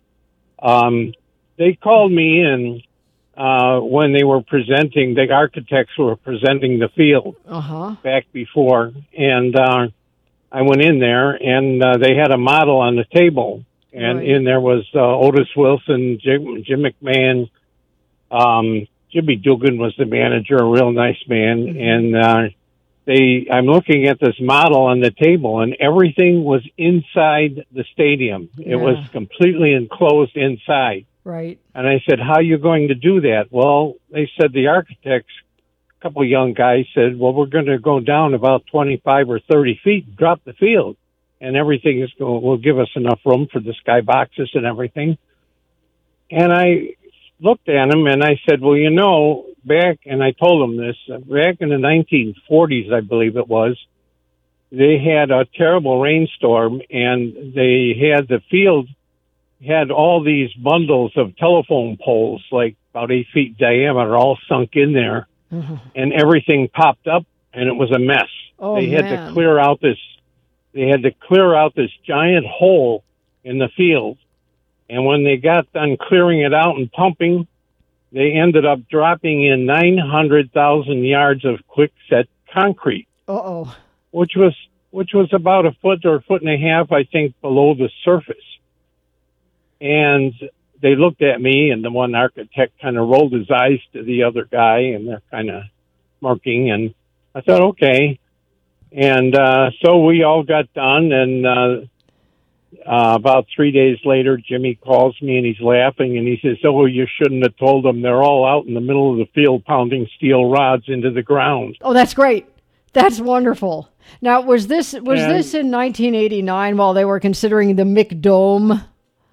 B: They called me in when they were presenting, the architects were presenting the field back before, and I went in there, and they had a model on the table, and in there was Otis Wilson, Jim McMahon, Jimmy Dugan was the manager, a real nice man, and I'm looking at this model on the table, and everything was inside the stadium. It was completely enclosed inside.
A: Right.
B: And I said, how are you going to do that? Well, they said the architects, a couple of young guys said, well, we're going to go down about 25 or 30 feet and drop the field. And everything will give us enough room for the sky boxes and everything. And I looked at him and I said, well, and I told them this, back in the 1940s, I believe it was, they had a terrible rainstorm, and they had the field had all these bundles of telephone poles, like about 8 feet diameter, all sunk in there, and everything popped up, and it was a mess.
A: Oh,
B: they had
A: man.
B: to clear out this. They had to clear out this giant hole in the field, and when they got done clearing it out and pumping, they ended up dropping in 900,000 yards of quickset concrete.
A: Uh-oh.
B: Which was about a foot or a foot and a half, I think, below the surface. And they looked at me, and the one architect kind of rolled his eyes to the other guy, and they're kind of smirking. And I thought, okay. And so we all got done, and about 3 days later, Jimmy calls me, and he's laughing, and he says, "Oh, you shouldn't have told them. They're all out in the middle of the field pounding steel rods into the ground."
A: Oh, that's great. That's wonderful. Now, was this in 1989 while they were considering the McDome?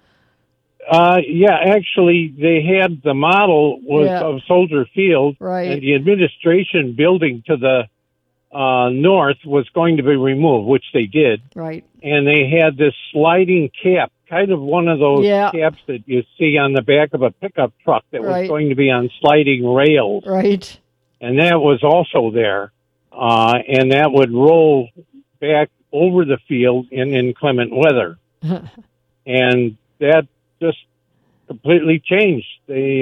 B: Yeah, actually, they had the model of Soldier Field,
A: right,
B: and the administration building to the north was going to be removed, which they did.
A: Right.
B: And they had this sliding cap, kind of one of those caps that you see on the back of a pickup truck that was going to be on sliding rails.
A: Right.
B: And that was also there. And that would roll back over the field in inclement weather. And that just completely changed. They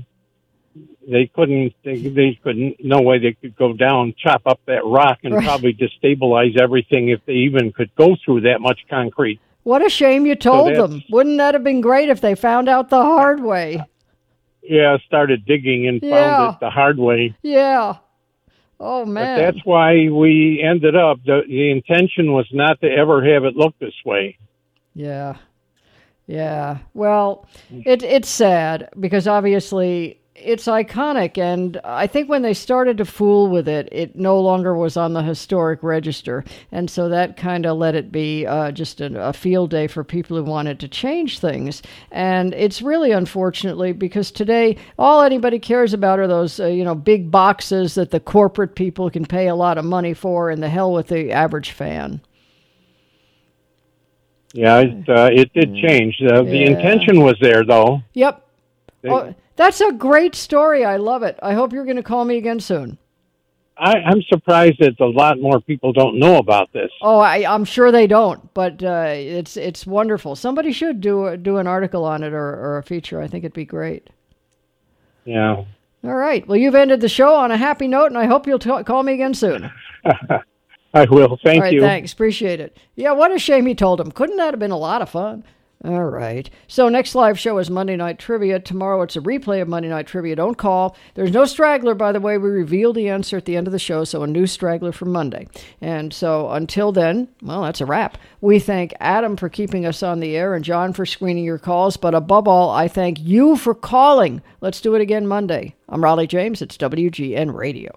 B: couldn't, no way they could go down, chop up that rock, and probably destabilize everything if they even could go through that much concrete.
A: What a shame you told them. Wouldn't that have been great if they found out the hard way?
B: Yeah, started digging and found it the hard way.
A: Yeah. Oh, man.
B: But that's why we ended up, the intention was not to ever have it look this way.
A: Yeah. Yeah. Well, it's sad because obviously it's iconic, and I think when they started to fool with it, it no longer was on the historic register, and so that kind of let it be just a field day for people who wanted to change things. And it's really unfortunately because today all anybody cares about are those big boxes that the corporate people can pay a lot of money for, and the hell with the average fan.
B: Yeah, it did change. The intention was there, though.
A: Yep. That's a great story. I love it. I hope you're going to call me again soon.
B: I'm surprised that a lot more people don't know about this.
A: Oh, I'm sure they don't, but it's wonderful. Somebody should do an article on it or a feature. I think it'd be great.
B: Yeah.
A: All right. Well, you've ended the show on a happy note, and I hope you'll call me again soon.
B: I will. Thank you.
A: All right, thanks. Appreciate it. Yeah, what a shame he told him. Couldn't that have been a lot of fun? All right. So next live show is Monday Night Trivia. Tomorrow it's a replay of Monday Night Trivia. Don't call. There's no straggler, by the way. We reveal the answer at the end of the show, so a new straggler for Monday. And so until then, well, that's a wrap. We thank Adam for keeping us on the air and John for screening your calls. But above all, I thank you for calling. Let's do it again Monday. I'm Raleigh James. It's WGN Radio.